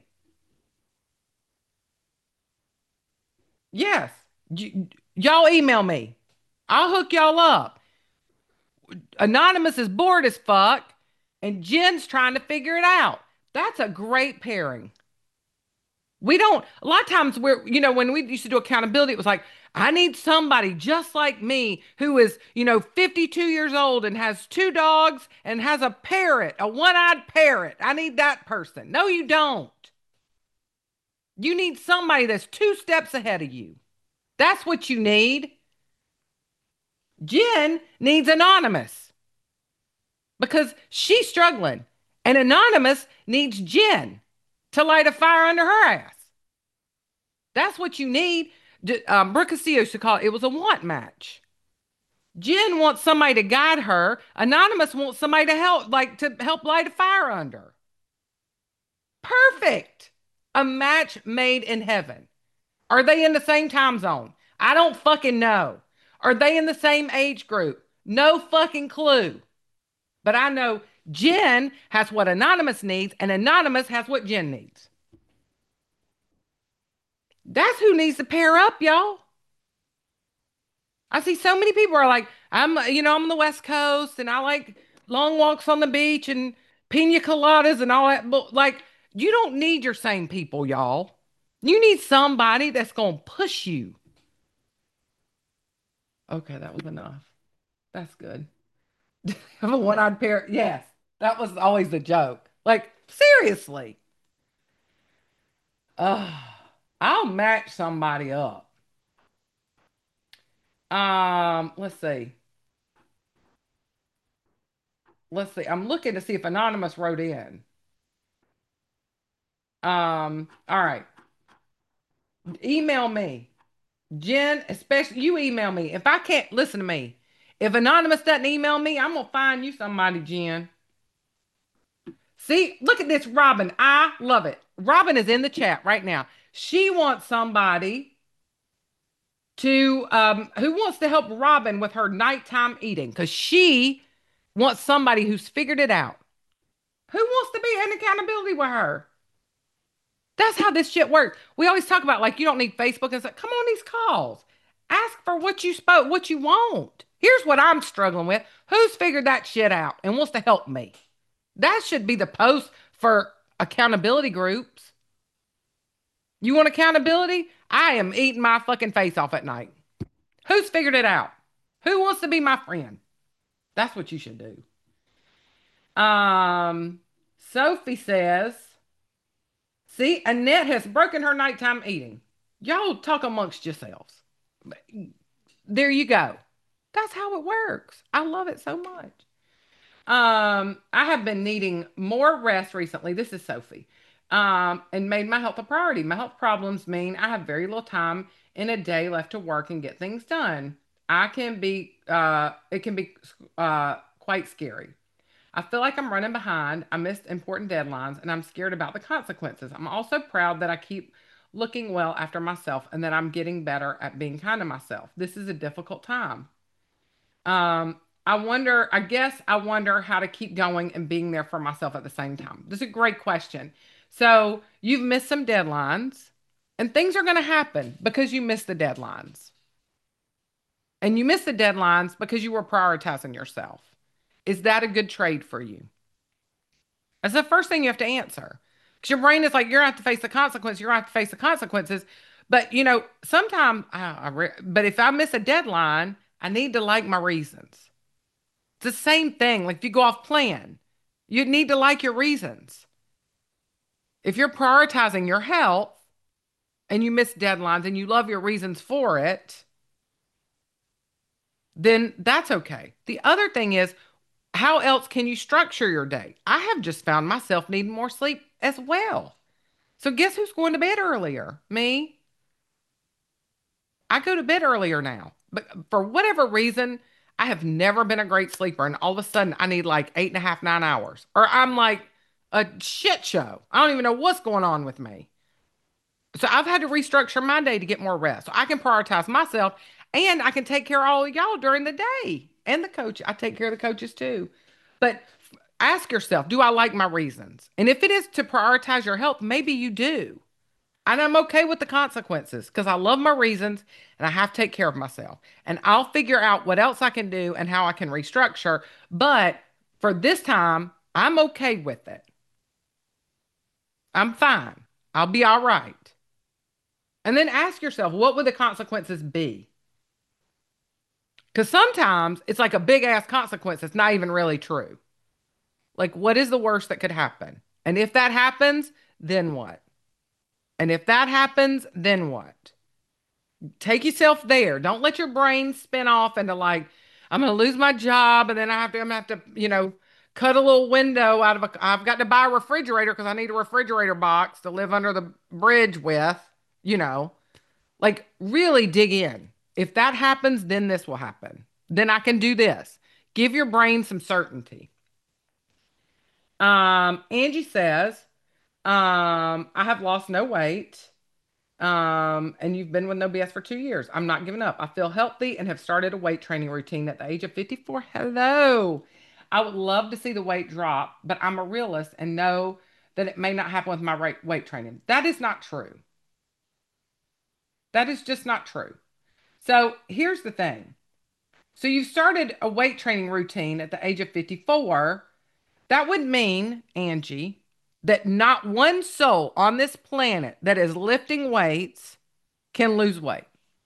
[SPEAKER 1] Yes. Y'all email me. I'll hook y'all up. Anonymous is bored as fuck, and Jen's trying to figure it out. That's a great pairing. We don't, a lot of times when we used to do accountability, it was like, I need somebody just like me who is, 52 years old and has two dogs and has a parrot, a one-eyed parrot. I need that person. No, you don't. You need somebody that's two steps ahead of you. That's what you need. Jen needs Anonymous because she's struggling. And Anonymous needs Jen to light a fire under her ass. That's what you need. Brooke Castillo used to call it, it was a want match. Jen wants somebody to guide her. Anonymous wants somebody to help light a fire under. Perfect. A match made in heaven. Are they in the same time zone? I don't fucking know. Are they in the same age group? No fucking clue. But I know Jen has what Anonymous needs, and Anonymous has what Jen needs. That's who needs to pair up, y'all. I see so many people are like, I'm on the West Coast and I like long walks on the beach and pina coladas and all that. But like, you don't need your same people, y'all. You need somebody that's going to push you. Okay, that was enough. That's good. Have a one-eyed pair. Yes, that was always the joke. Like, seriously. Ugh. I'll match somebody up. Let's see. Let's see. I'm looking to see if Anonymous wrote in. All right. Email me. Jen, especially you email me. If I can't listen to me, if Anonymous doesn't email me, I'm gonna find you somebody, Jen. See, look at this, Robin. I love it. Robin is in the chat right now. She wants somebody to who wants to help Robin with her nighttime eating because she wants somebody who's figured it out. Who wants to be in accountability with her? That's how this shit works. We always talk about like you don't need Facebook and stuff. Come on these calls. Ask for what you spoke, what you want. Here's what I'm struggling with. Who's figured that shit out and wants to help me? That should be the post for accountability groups. You want accountability? I am eating my fucking face off at night. Who's figured it out? Who wants to be my friend? That's what you should do. Sophie says, see, Annette has broken her nighttime eating. Y'all talk amongst yourselves. There you go. That's how it works. I love it so much. I have been needing more rest recently. This is Sophie. And made my health a priority. My health problems mean I have very little time in a day left to work and get things done. It can be quite scary. I feel like I'm running behind. I missed important deadlines and I'm scared about the consequences. I'm also proud that I keep looking well after myself and that I'm getting better at being kind to myself. This is a difficult time. I wonder how to keep going and being there for myself at the same time. This is a great question. So you've missed some deadlines and things are going to happen because you missed the deadlines. And you missed the deadlines because you were prioritizing yourself. Is that a good trade for you? That's the first thing you have to answer. Because your brain is like, you're going to have to face the consequences. You're going to have to face the consequences. But, sometimes, but if I miss a deadline, I need to like my reasons. It's the same thing. Like if you go off plan, you need to like your reasons. If you're prioritizing your health and you miss deadlines and you love your reasons for it, then that's okay. The other thing is, how else can you structure your day? I have just found myself needing more sleep as well. So guess who's going to bed earlier? Me. I go to bed earlier now. But for whatever reason, I have never been a great sleeper. And all of a sudden, I need like 8.5, 9 hours. Or I'm like a shit show. I don't even know what's going on with me. So I've had to restructure my day to get more rest. So I can prioritize myself and I can take care of all of y'all during the day. And the coach. I take care of the coaches too. But Ask yourself, do I like my reasons? And if it is to prioritize your health, maybe you do. And I'm okay with the consequences because I love my reasons and I have to take care of myself. And I'll figure out what else I can do and how I can restructure. But for this time, I'm okay with it. I'm fine. I'll be all right. And then ask yourself, what would the consequences be? Because sometimes it's like a big ass consequence that's not even really true. Like, what is the worst that could happen? And if that happens, then what? And if that happens, then what? Take yourself there. Don't let your brain spin off into like, I'm going to lose my job and then I'm going to have to, cut a little window out of I've got to buy a refrigerator because I need a refrigerator box to live under the bridge with, you know, like really dig in. If that happens, then this will happen. Then I can do this. Give your brain some certainty. Angie says, I have lost no weight. And you've been with No BS for 2 years. I'm not giving up. I feel healthy and have started a weight training routine at the age of 54. Hello. I would love to see the weight drop, but I'm a realist and know that it may not happen with my weight training. That is not true. That is just not true. So here's the thing. So you started a weight training routine at the age of 54. That would mean, Angie, that not one soul on this planet that is lifting weights can lose weight.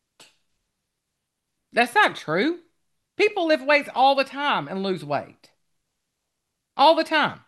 [SPEAKER 1] That's not true. People lift weights all the time and lose weight. All the time.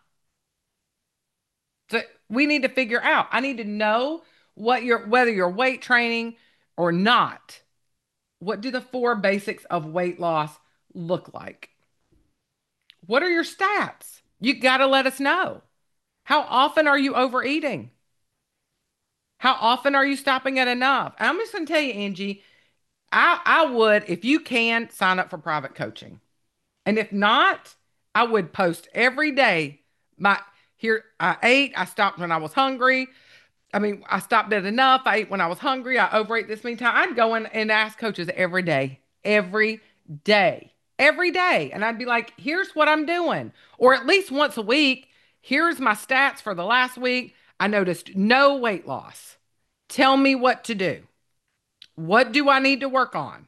[SPEAKER 1] So we need to figure out. I need to know whether you're weight training or not. What do the four basics of weight loss look like? What are your stats? You got to let us know. How often are you overeating? How often are you stopping at enough? I'm just going to tell you, Angie, I would, if you can, sign up for private coaching. And if not, I would post every day. My Here I ate, I stopped when I was hungry. I mean, I stopped at enough. I ate when I was hungry. I overate this many times. I'd go in and ask coaches every day, every day. And I'd be like, here's what I'm doing. Or at least once a week, here's my stats for the last week. I noticed no weight loss. Tell me what to do. What do I need to work on?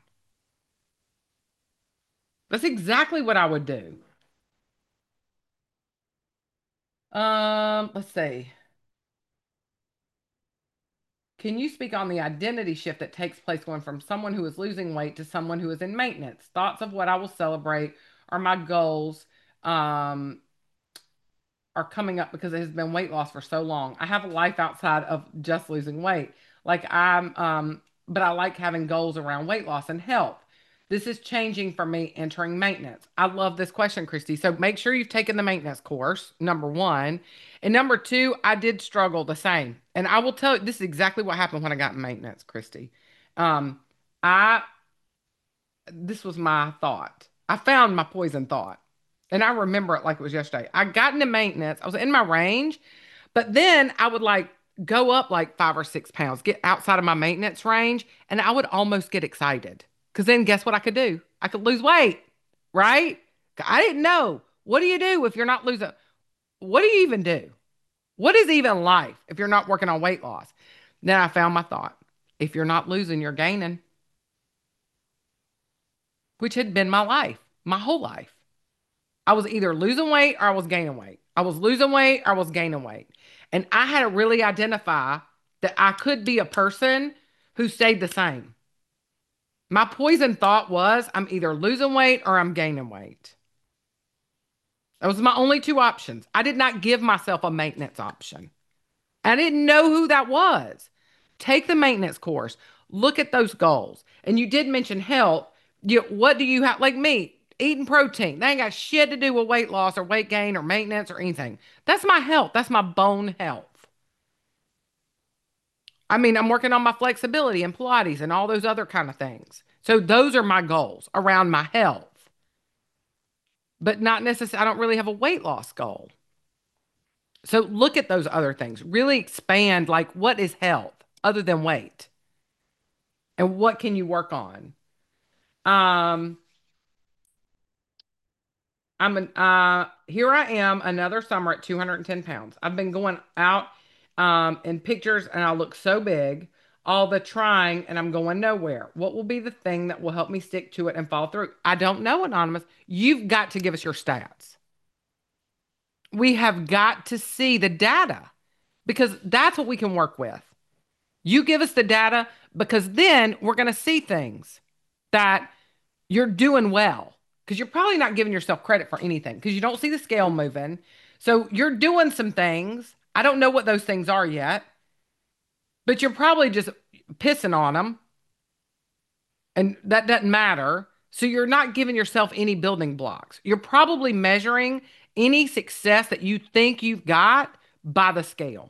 [SPEAKER 1] That's exactly what I would do. Let's see. Can you speak on the identity shift that takes place going from someone who is losing weight to someone who is in maintenance? Thoughts of what I will celebrate are my goals. Um, are coming up because it has been weight loss for so long. I have a life outside of just losing weight. But I like having goals around weight loss and health. This is changing for me entering maintenance. I love this question, Christy. So make sure you've taken the maintenance course, number one. And number two, I did struggle the same. And I will tell you, this is exactly what happened when I got in maintenance, Christy. Um, I This was my thought. I found my poison thought. And I remember it like it was yesterday. I got into maintenance. I was in my range, but then I would like go up like 5 or 6 pounds, get outside of my maintenance range, and I would almost get excited. Because then guess what I could do? I could lose weight, right? I didn't know. What do you do if you're not losing? What do you even do? What is even life if you're not working on weight loss? Then I found my thought. If you're not losing, you're gaining, which had been my life, my whole life. I was either losing weight or I was gaining weight. I was losing weight or I was gaining weight. And I had to really identify that I could be a person who stayed the same. My poison thought was I'm either losing weight or I'm gaining weight. Those were my only two options. I did not give myself a maintenance option. I didn't know who that was. Take the maintenance course. Look at those goals. And you did mention health. What do you have? Like me, eating protein. They ain't got shit to do with weight loss or weight gain or maintenance or anything. That's my health. That's my bone health. I mean, I'm working on my flexibility and Pilates and all those other kind of things. So those are my goals around my health, but not necessarily, I don't really have a weight loss goal. So look at those other things. Really expand like what is health other than weight and what can you work on? Um, Here I am another summer at 210 pounds. I've been going out in pictures and I look so big, all the trying and I'm going nowhere. What will be the thing that will help me stick to it and follow through? I don't know, Anonymous. You've got to give us your stats. We have got to see the data because that's what we can work with. You give us the data because then we're going to see things that you're doing well because you're probably not giving yourself credit for anything because you don't see the scale moving. So you're doing some things. I don't know what those things are yet, but you're probably just pissing on them and that doesn't matter. So you're not giving yourself any building blocks. You're probably measuring any success that you think you've got by the scale.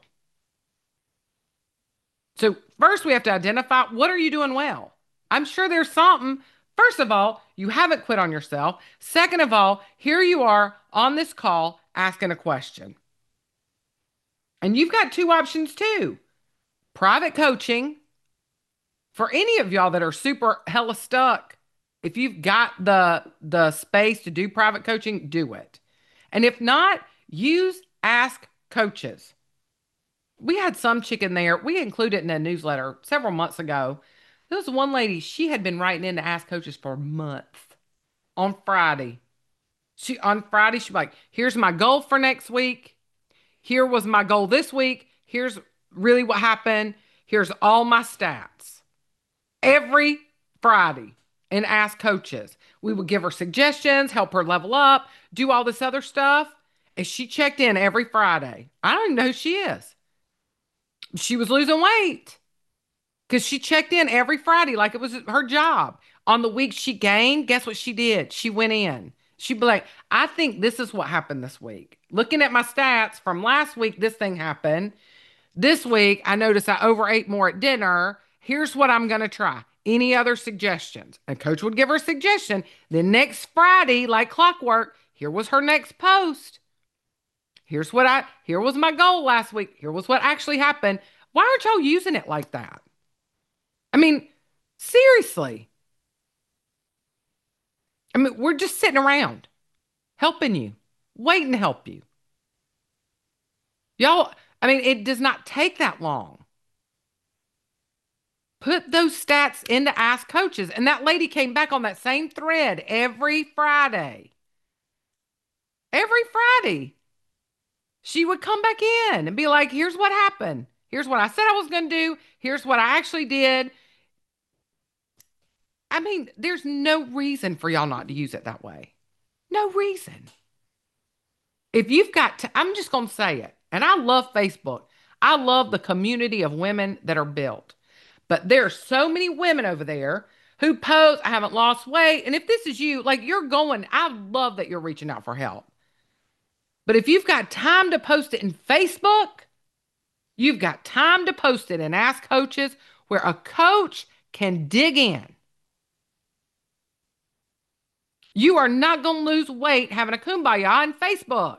[SPEAKER 1] So first we have to identify what are you doing well? I'm sure there's something. First of all, you haven't quit on yourself. Second of all, here you are on this call asking a question. And you've got two options too. Private coaching for any of y'all that are super hella stuck. If you've got the space to do private coaching, do it. And if not, use Ask Coaches. We had some chicken there. We included it in a newsletter several months ago. There was one lady, she had been writing in to Ask Coaches for months. On Friday, she'd be like, here's my goal for next week. Here was my goal this week. Here's really what happened. Here's all my stats. Every Friday and Ask Coaches. We would give her suggestions, help her level up, do all this other stuff. And she checked in every Friday. I don't even know who she is. She was losing weight because she checked in every Friday like it was her job. On the week she gained, guess what she did? She went in. She'd be like, I think this is what happened this week. Looking at my stats from last week, this thing happened. This week, I noticed I overate more at dinner. Here's what I'm going to try. Any other suggestions? And coach would give her a suggestion. Then next Friday, like clockwork, here was her next post. Here was my goal last week. Here was what actually happened. Why aren't y'all using it like that? I mean, seriously. I mean, we're just sitting around helping you, waiting to help you. Y'all, I mean, it does not take that long. Put those stats into Ask Coaches. And that lady came back on that same thread every Friday. Every Friday. She would come back in and be like, here's what happened. Here's what I said I was going to do. Here's what I actually did. I mean, there's no reason for y'all not to use it that way. No reason. If you've got to, I'm just going to say it. And I love Facebook. I love the community of women that are built. But there are so many women over there who post, I haven't lost weight. And if this is you, like you're going, I love that you're reaching out for help. But if you've got time to post it in Facebook, you've got time to post it and Ask Coaches where a coach can dig in. You are not going to lose weight having a kumbaya on Facebook.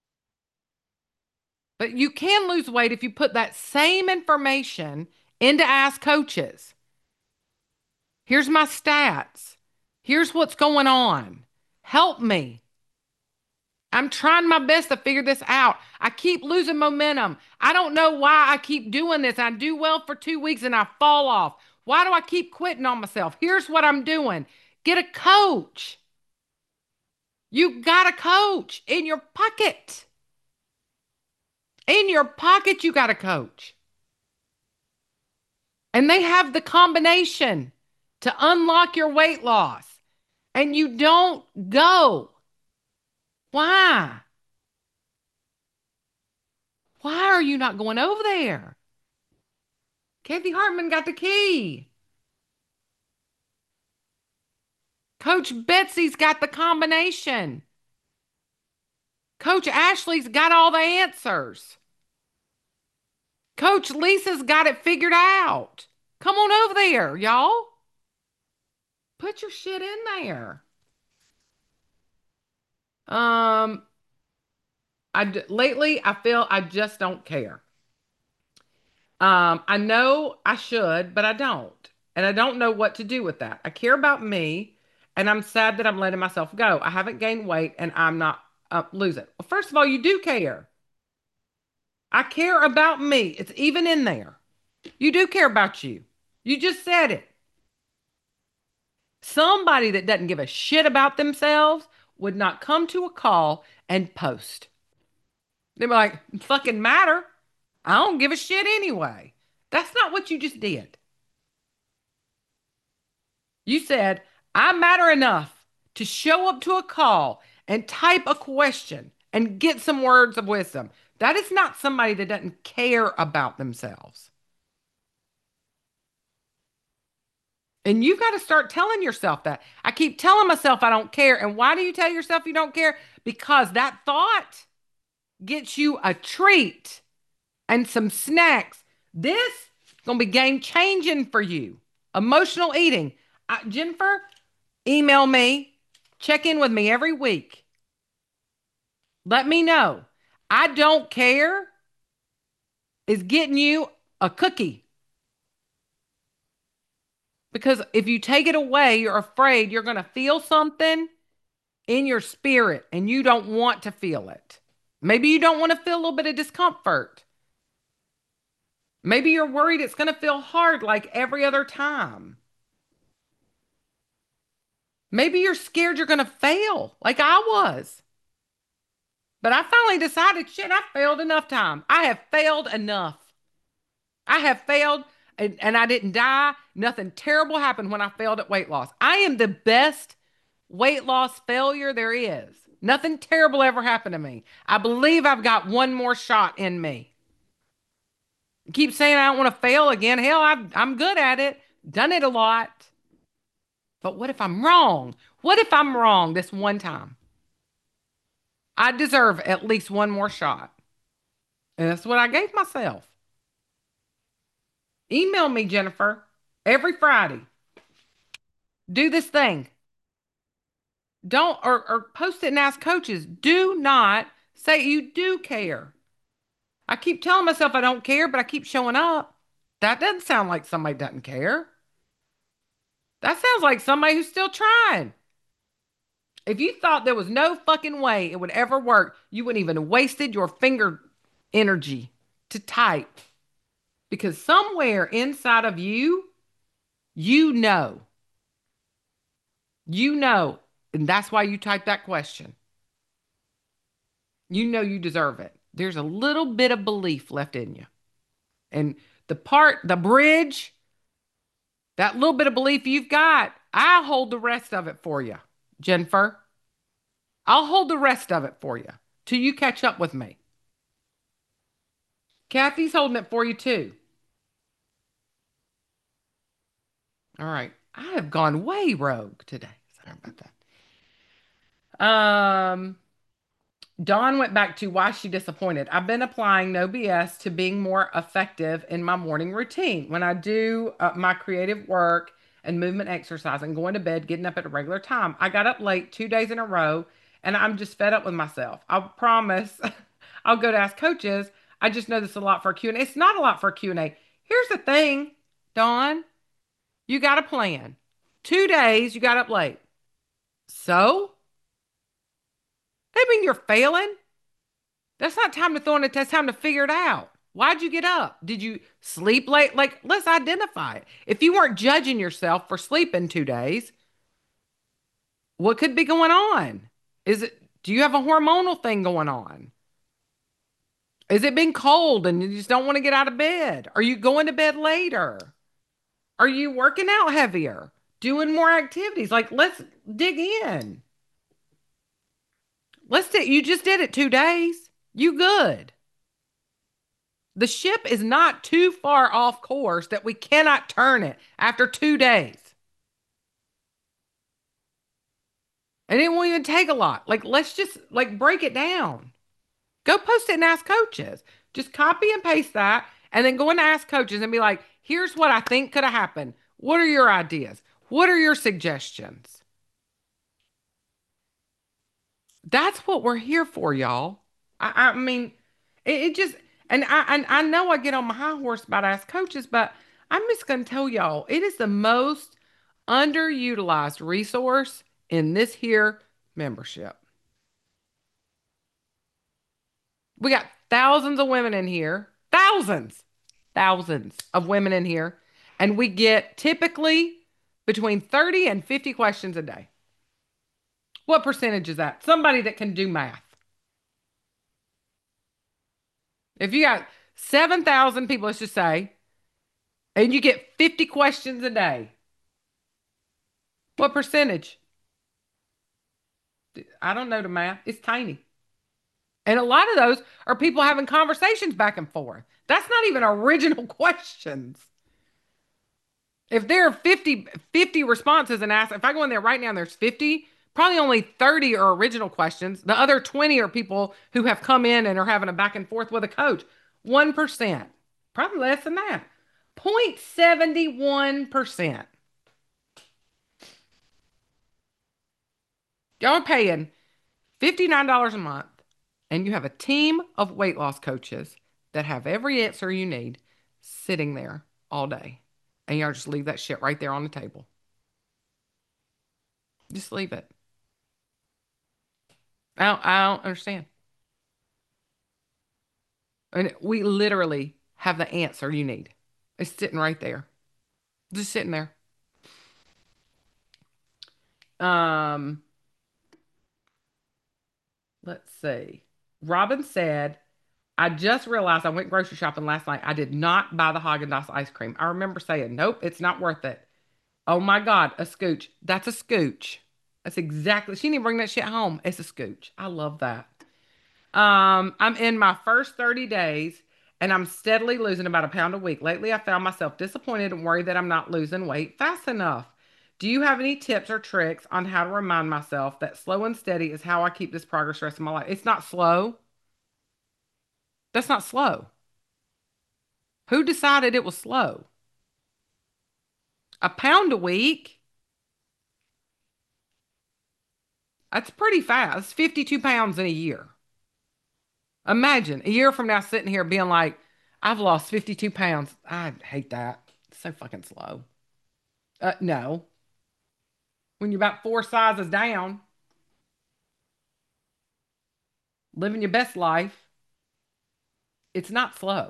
[SPEAKER 1] But you can lose weight if you put that same information into Ask Coaches. Here's my stats. Here's what's going on. Help me. I'm trying my best to figure this out. I keep losing momentum. I don't know why I keep doing this. I do well for 2 weeks and I fall off. Why do I keep quitting on myself? Here's what I'm doing. Get a coach. You got a coach in your pocket. In your pocket, you got a coach. And they have the combination to unlock your weight loss. And you don't go. Why? Why are you not going over there? Kathy Hartman got the key. Coach Betsy's got the combination. Coach Ashley's got all the answers. Coach Lisa's got it figured out. Come on over there, y'all. Put your shit in there. Um, lately I feel I just don't care. I know I should, but I don't. And I don't know what to do with that. I care about me and I'm sad that I'm letting myself go. I haven't gained weight and I'm not losing. Well, first of all, you do care. I care about me. It's even in there. You do care about you. You just said it. Somebody that doesn't give a shit about themselves would not come to a call and post. They'd be like, fucking matter. I don't give a shit anyway. That's not what you just did. You said, I matter enough to show up to a call and type a question and get some words of wisdom. That is not somebody that doesn't care about themselves. And you've got to start telling yourself that. I keep telling myself I don't care. And why do you tell yourself you don't care? Because that thought gets you a treat and some snacks. This is going to be game changing for you. Emotional eating. Jennifer, email me, check in with me every week. Let me know. I don't care is getting you a cookie. Because if you take it away, you're afraid you're going to feel something in your spirit and you don't want to feel it. Maybe you don't want to feel a little bit of discomfort. Maybe you're worried it's going to feel hard like every other time. Maybe you're scared you're going to fail like I was. But I finally decided, shit, I failed enough time. I have failed enough. I have failed and I didn't die. Nothing terrible happened when I failed at weight loss. I am the best weight loss failure there is. Nothing terrible ever happened to me. I believe I've got one more shot in me. Keep saying I don't want to fail again. Hell, I'm good at it. Done it a lot. But what if I'm wrong? What if I'm wrong this one time? I deserve at least one more shot. And that's what I gave myself. Email me, Jennifer, every Friday. Do this thing. Don't or post it and ask coaches. Do not say you do care. I keep telling myself I don't care, but I keep showing up. That doesn't sound like somebody doesn't care. That sounds like somebody who's still trying. If you thought there was no fucking way it would ever work, you wouldn't even have wasted your finger energy to type. Because somewhere inside of you, you know, you know, and that's why you type that question. You know you deserve it. There's a little bit of belief left in you. And the bridge, that little bit of belief you've got, I'll hold the rest of it for you, Jennifer. I'll hold the rest of it for you till you catch up with me. Kathy's holding it for you too. All right. I have gone way rogue today. Sorry about that. Dawn went back to why she disappointed. I've been applying no BS to being more effective in my morning routine. When I do my creative work and movement exercise and going to bed, getting up at a regular time. I got up late 2 days in a row and I'm just fed up with myself. I promise I'll go to ask coaches. I just know this is a lot for a Q&A. It's not a lot for a Q&A. Here's the thing, Dawn, you got a plan. 2 days you got up late. So, I mean, you're failing. That's not time to throw in a test, time to figure it out. Why'd you get up? Did you sleep late? Like, let's identify it. If you weren't judging yourself for sleeping 2 days, what could be going on? Do you have a hormonal thing going on? Is it been cold and you just don't want to get out of bed? Are you going to bed later? Are you working out heavier? Doing more activities? Like, let's dig in. You just did it 2 days. You good. The ship is not too far off course that we cannot turn it after 2 days. And it won't even take a lot. Like, let's just like break it down. Go post it and ask coaches. Just copy and paste that and then go and ask coaches and be like, here's what I think could have happened. What are your ideas? What are your suggestions? That's what we're here for, y'all. I mean, it just, and I know I get on my high horse about ask coaches, but I'm just going to tell y'all, it is the most underutilized resource in this here membership. We got thousands of women in here, thousands of women in here, and we get typically between 30 and 50 questions a day. What percentage is that? Somebody that can do math. If you got 7,000 people, let's just say, and you get 50 questions a day, what percentage? I don't know the math. It's tiny. And a lot of those are people having conversations back and forth. That's not even original questions. If there are fifty responses and ask, if I go in there right now and there's 50, probably only 30 are original questions. The other 20 are people who have come in and are having a back and forth with a coach. 1%, probably less than that. 0.71%. Y'all are paying $59 a month, and you have a team of weight loss coaches that have every answer you need sitting there all day. And y'all just leave that shit right there on the table. Just leave it. I don't understand. And we literally have the answer you need. It's sitting right there. Just sitting there. Um, let's see. Robin said, I just realized I went grocery shopping last night. I did not buy the Haagen-Dazs ice cream. I remember saying, nope, it's not worth it. Oh my God, a scooch. That's a scooch. That's exactly, she didn't bring that shit home. It's a scooch. I love that. I'm in my first 30 days and I'm steadily losing about a pound a week. Lately, I found myself disappointed and worried that I'm not losing weight fast enough. Do you have any tips or tricks on how to remind myself that slow and steady is how I keep this progress the rest of my life? It's not slow. That's not slow. Who decided it was slow? A pound a week? That's pretty fast. 52 pounds in a year. Imagine a year from now sitting here being like, I've lost 52 pounds. I hate that. It's so fucking slow. No. When you're about four sizes down, living your best life, it's not slow.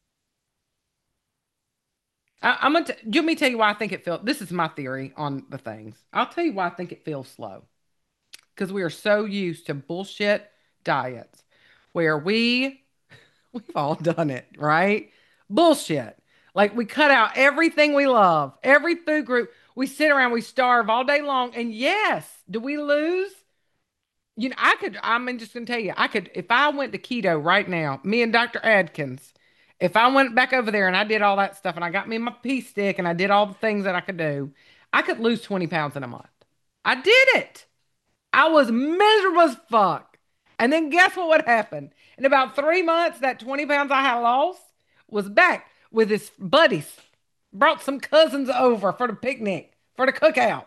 [SPEAKER 1] I'm gonna. Do you want me to tell you why I think it feels? This is my theory on the things. I'll tell you why I think it feels slow. Because we are so used to bullshit diets, where we've all done it, right? Bullshit. Like we cut out everything we love, every food group. We sit around, we starve all day long, and yes, do we lose? You know, I'm just gonna tell you, I could, if I went to keto right now, me and Dr. Adkins, if I went back over there and I did all that stuff and I got me my pea stick and I did all the things that I could do, I could lose 20 pounds in a month. I did it. I was miserable as fuck. And then guess what would happen? In about 3 months, that 20 pounds I had lost was back with his buddies. Brought some cousins over for the picnic, for the cookout.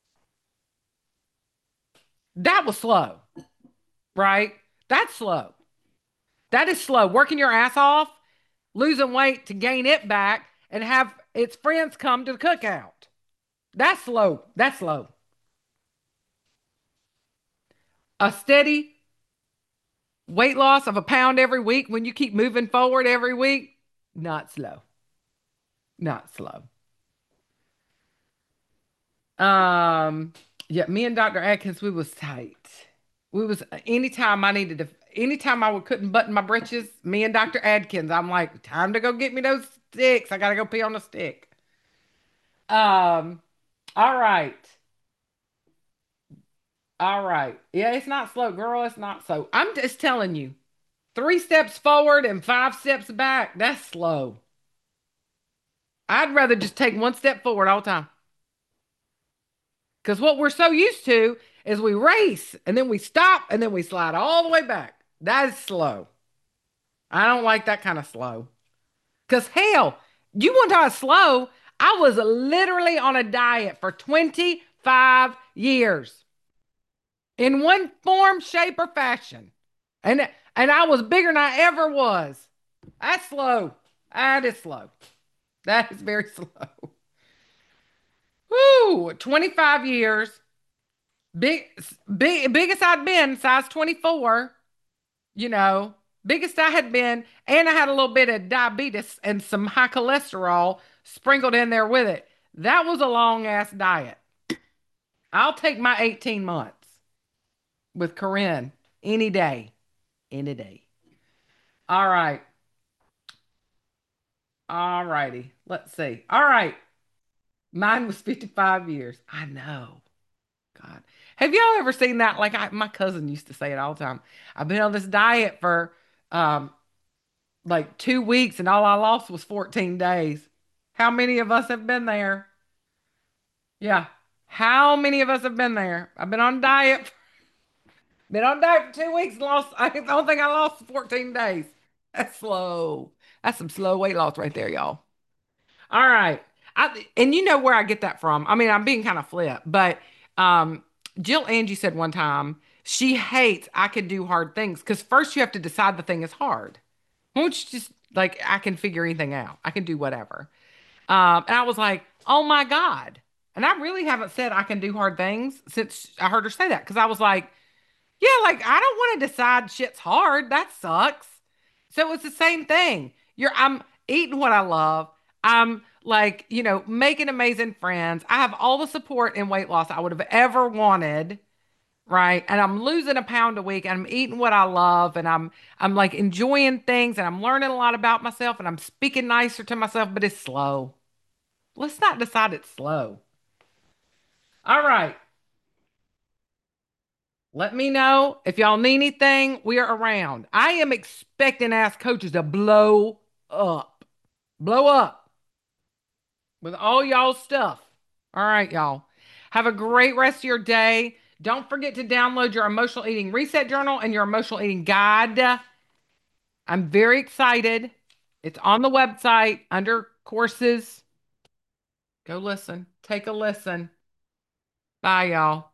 [SPEAKER 1] That was slow, right? That's slow. That is slow. Working your ass off, losing weight to gain it back, and have its friends come to the cookout. That's slow. That's slow. A steady weight loss of a pound every week when you keep moving forward every week, not slow. Not slow. Um, yeah, me and Dr. Atkins, we was tight. We was anytime I couldn't button my britches, me and Dr. Adkins, I'm like, time to go get me those sticks. I gotta go pee on the stick. Um, all right. All right. Yeah, it's not slow, girl. It's not slow. I'm just telling you, 3 steps forward and 5 steps back. That's slow. I'd rather just take 1 step forward all the time. Because what we're so used to is we race and then we stop and then we slide all the way back. That is slow. I don't like that kind of slow. Because hell, you want to talk slow? I was literally on a diet for 25 years in one form, shape, or fashion. And I was bigger than I ever was. That's slow. That is slow. That is very slow. Woo! 25 years. Big, biggest I'd been, size 24, you know, biggest I had been, and I had a little bit of diabetes and some high cholesterol sprinkled in there with it. That was a long ass diet. I'll take my 18 months with Corinne any day, any day. All right. All righty. Let's see. All right. Mine was 55 years. I know. God. Have y'all ever seen that? Like my cousin used to say it all the time. I've been on this diet for um like 2 weeks and all I lost was 14 days. How many of us have been there? Yeah. How many of us have been there? I've been on diet, been on diet for 2 weeks and lost, I don't think I lost 14 days. That's slow. That's some slow weight loss right there, y'all. All right. And you know where I get that from. I mean, I'm being kind of flip, but um, Jill Angie said one time she hates I can do hard things because first you have to decide the thing is hard. Won't you just like I can figure anything out? I can do whatever. And I was like, oh my God. And I really haven't said I can do hard things since I heard her say that because I was like, yeah, like I don't want to decide shit's hard. That sucks. So it's the same thing. I'm eating what I love. I'm like, making amazing friends. I have all the support in weight loss I would have ever wanted, right? And I'm losing a pound a week and I'm eating what I love and I'm like enjoying things and I'm learning a lot about myself and I'm speaking nicer to myself, but it's slow. Let's not decide it's slow. All right. Let me know if y'all need anything. We are around. I am expecting ass coaches to up, blow up with all y'all stuff. All right, y'all. Have a great rest of your day. Don't forget to download your emotional eating reset journal and your emotional eating guide. I'm very excited. It's on the website under courses. Go listen. Take a listen. Bye, y'all.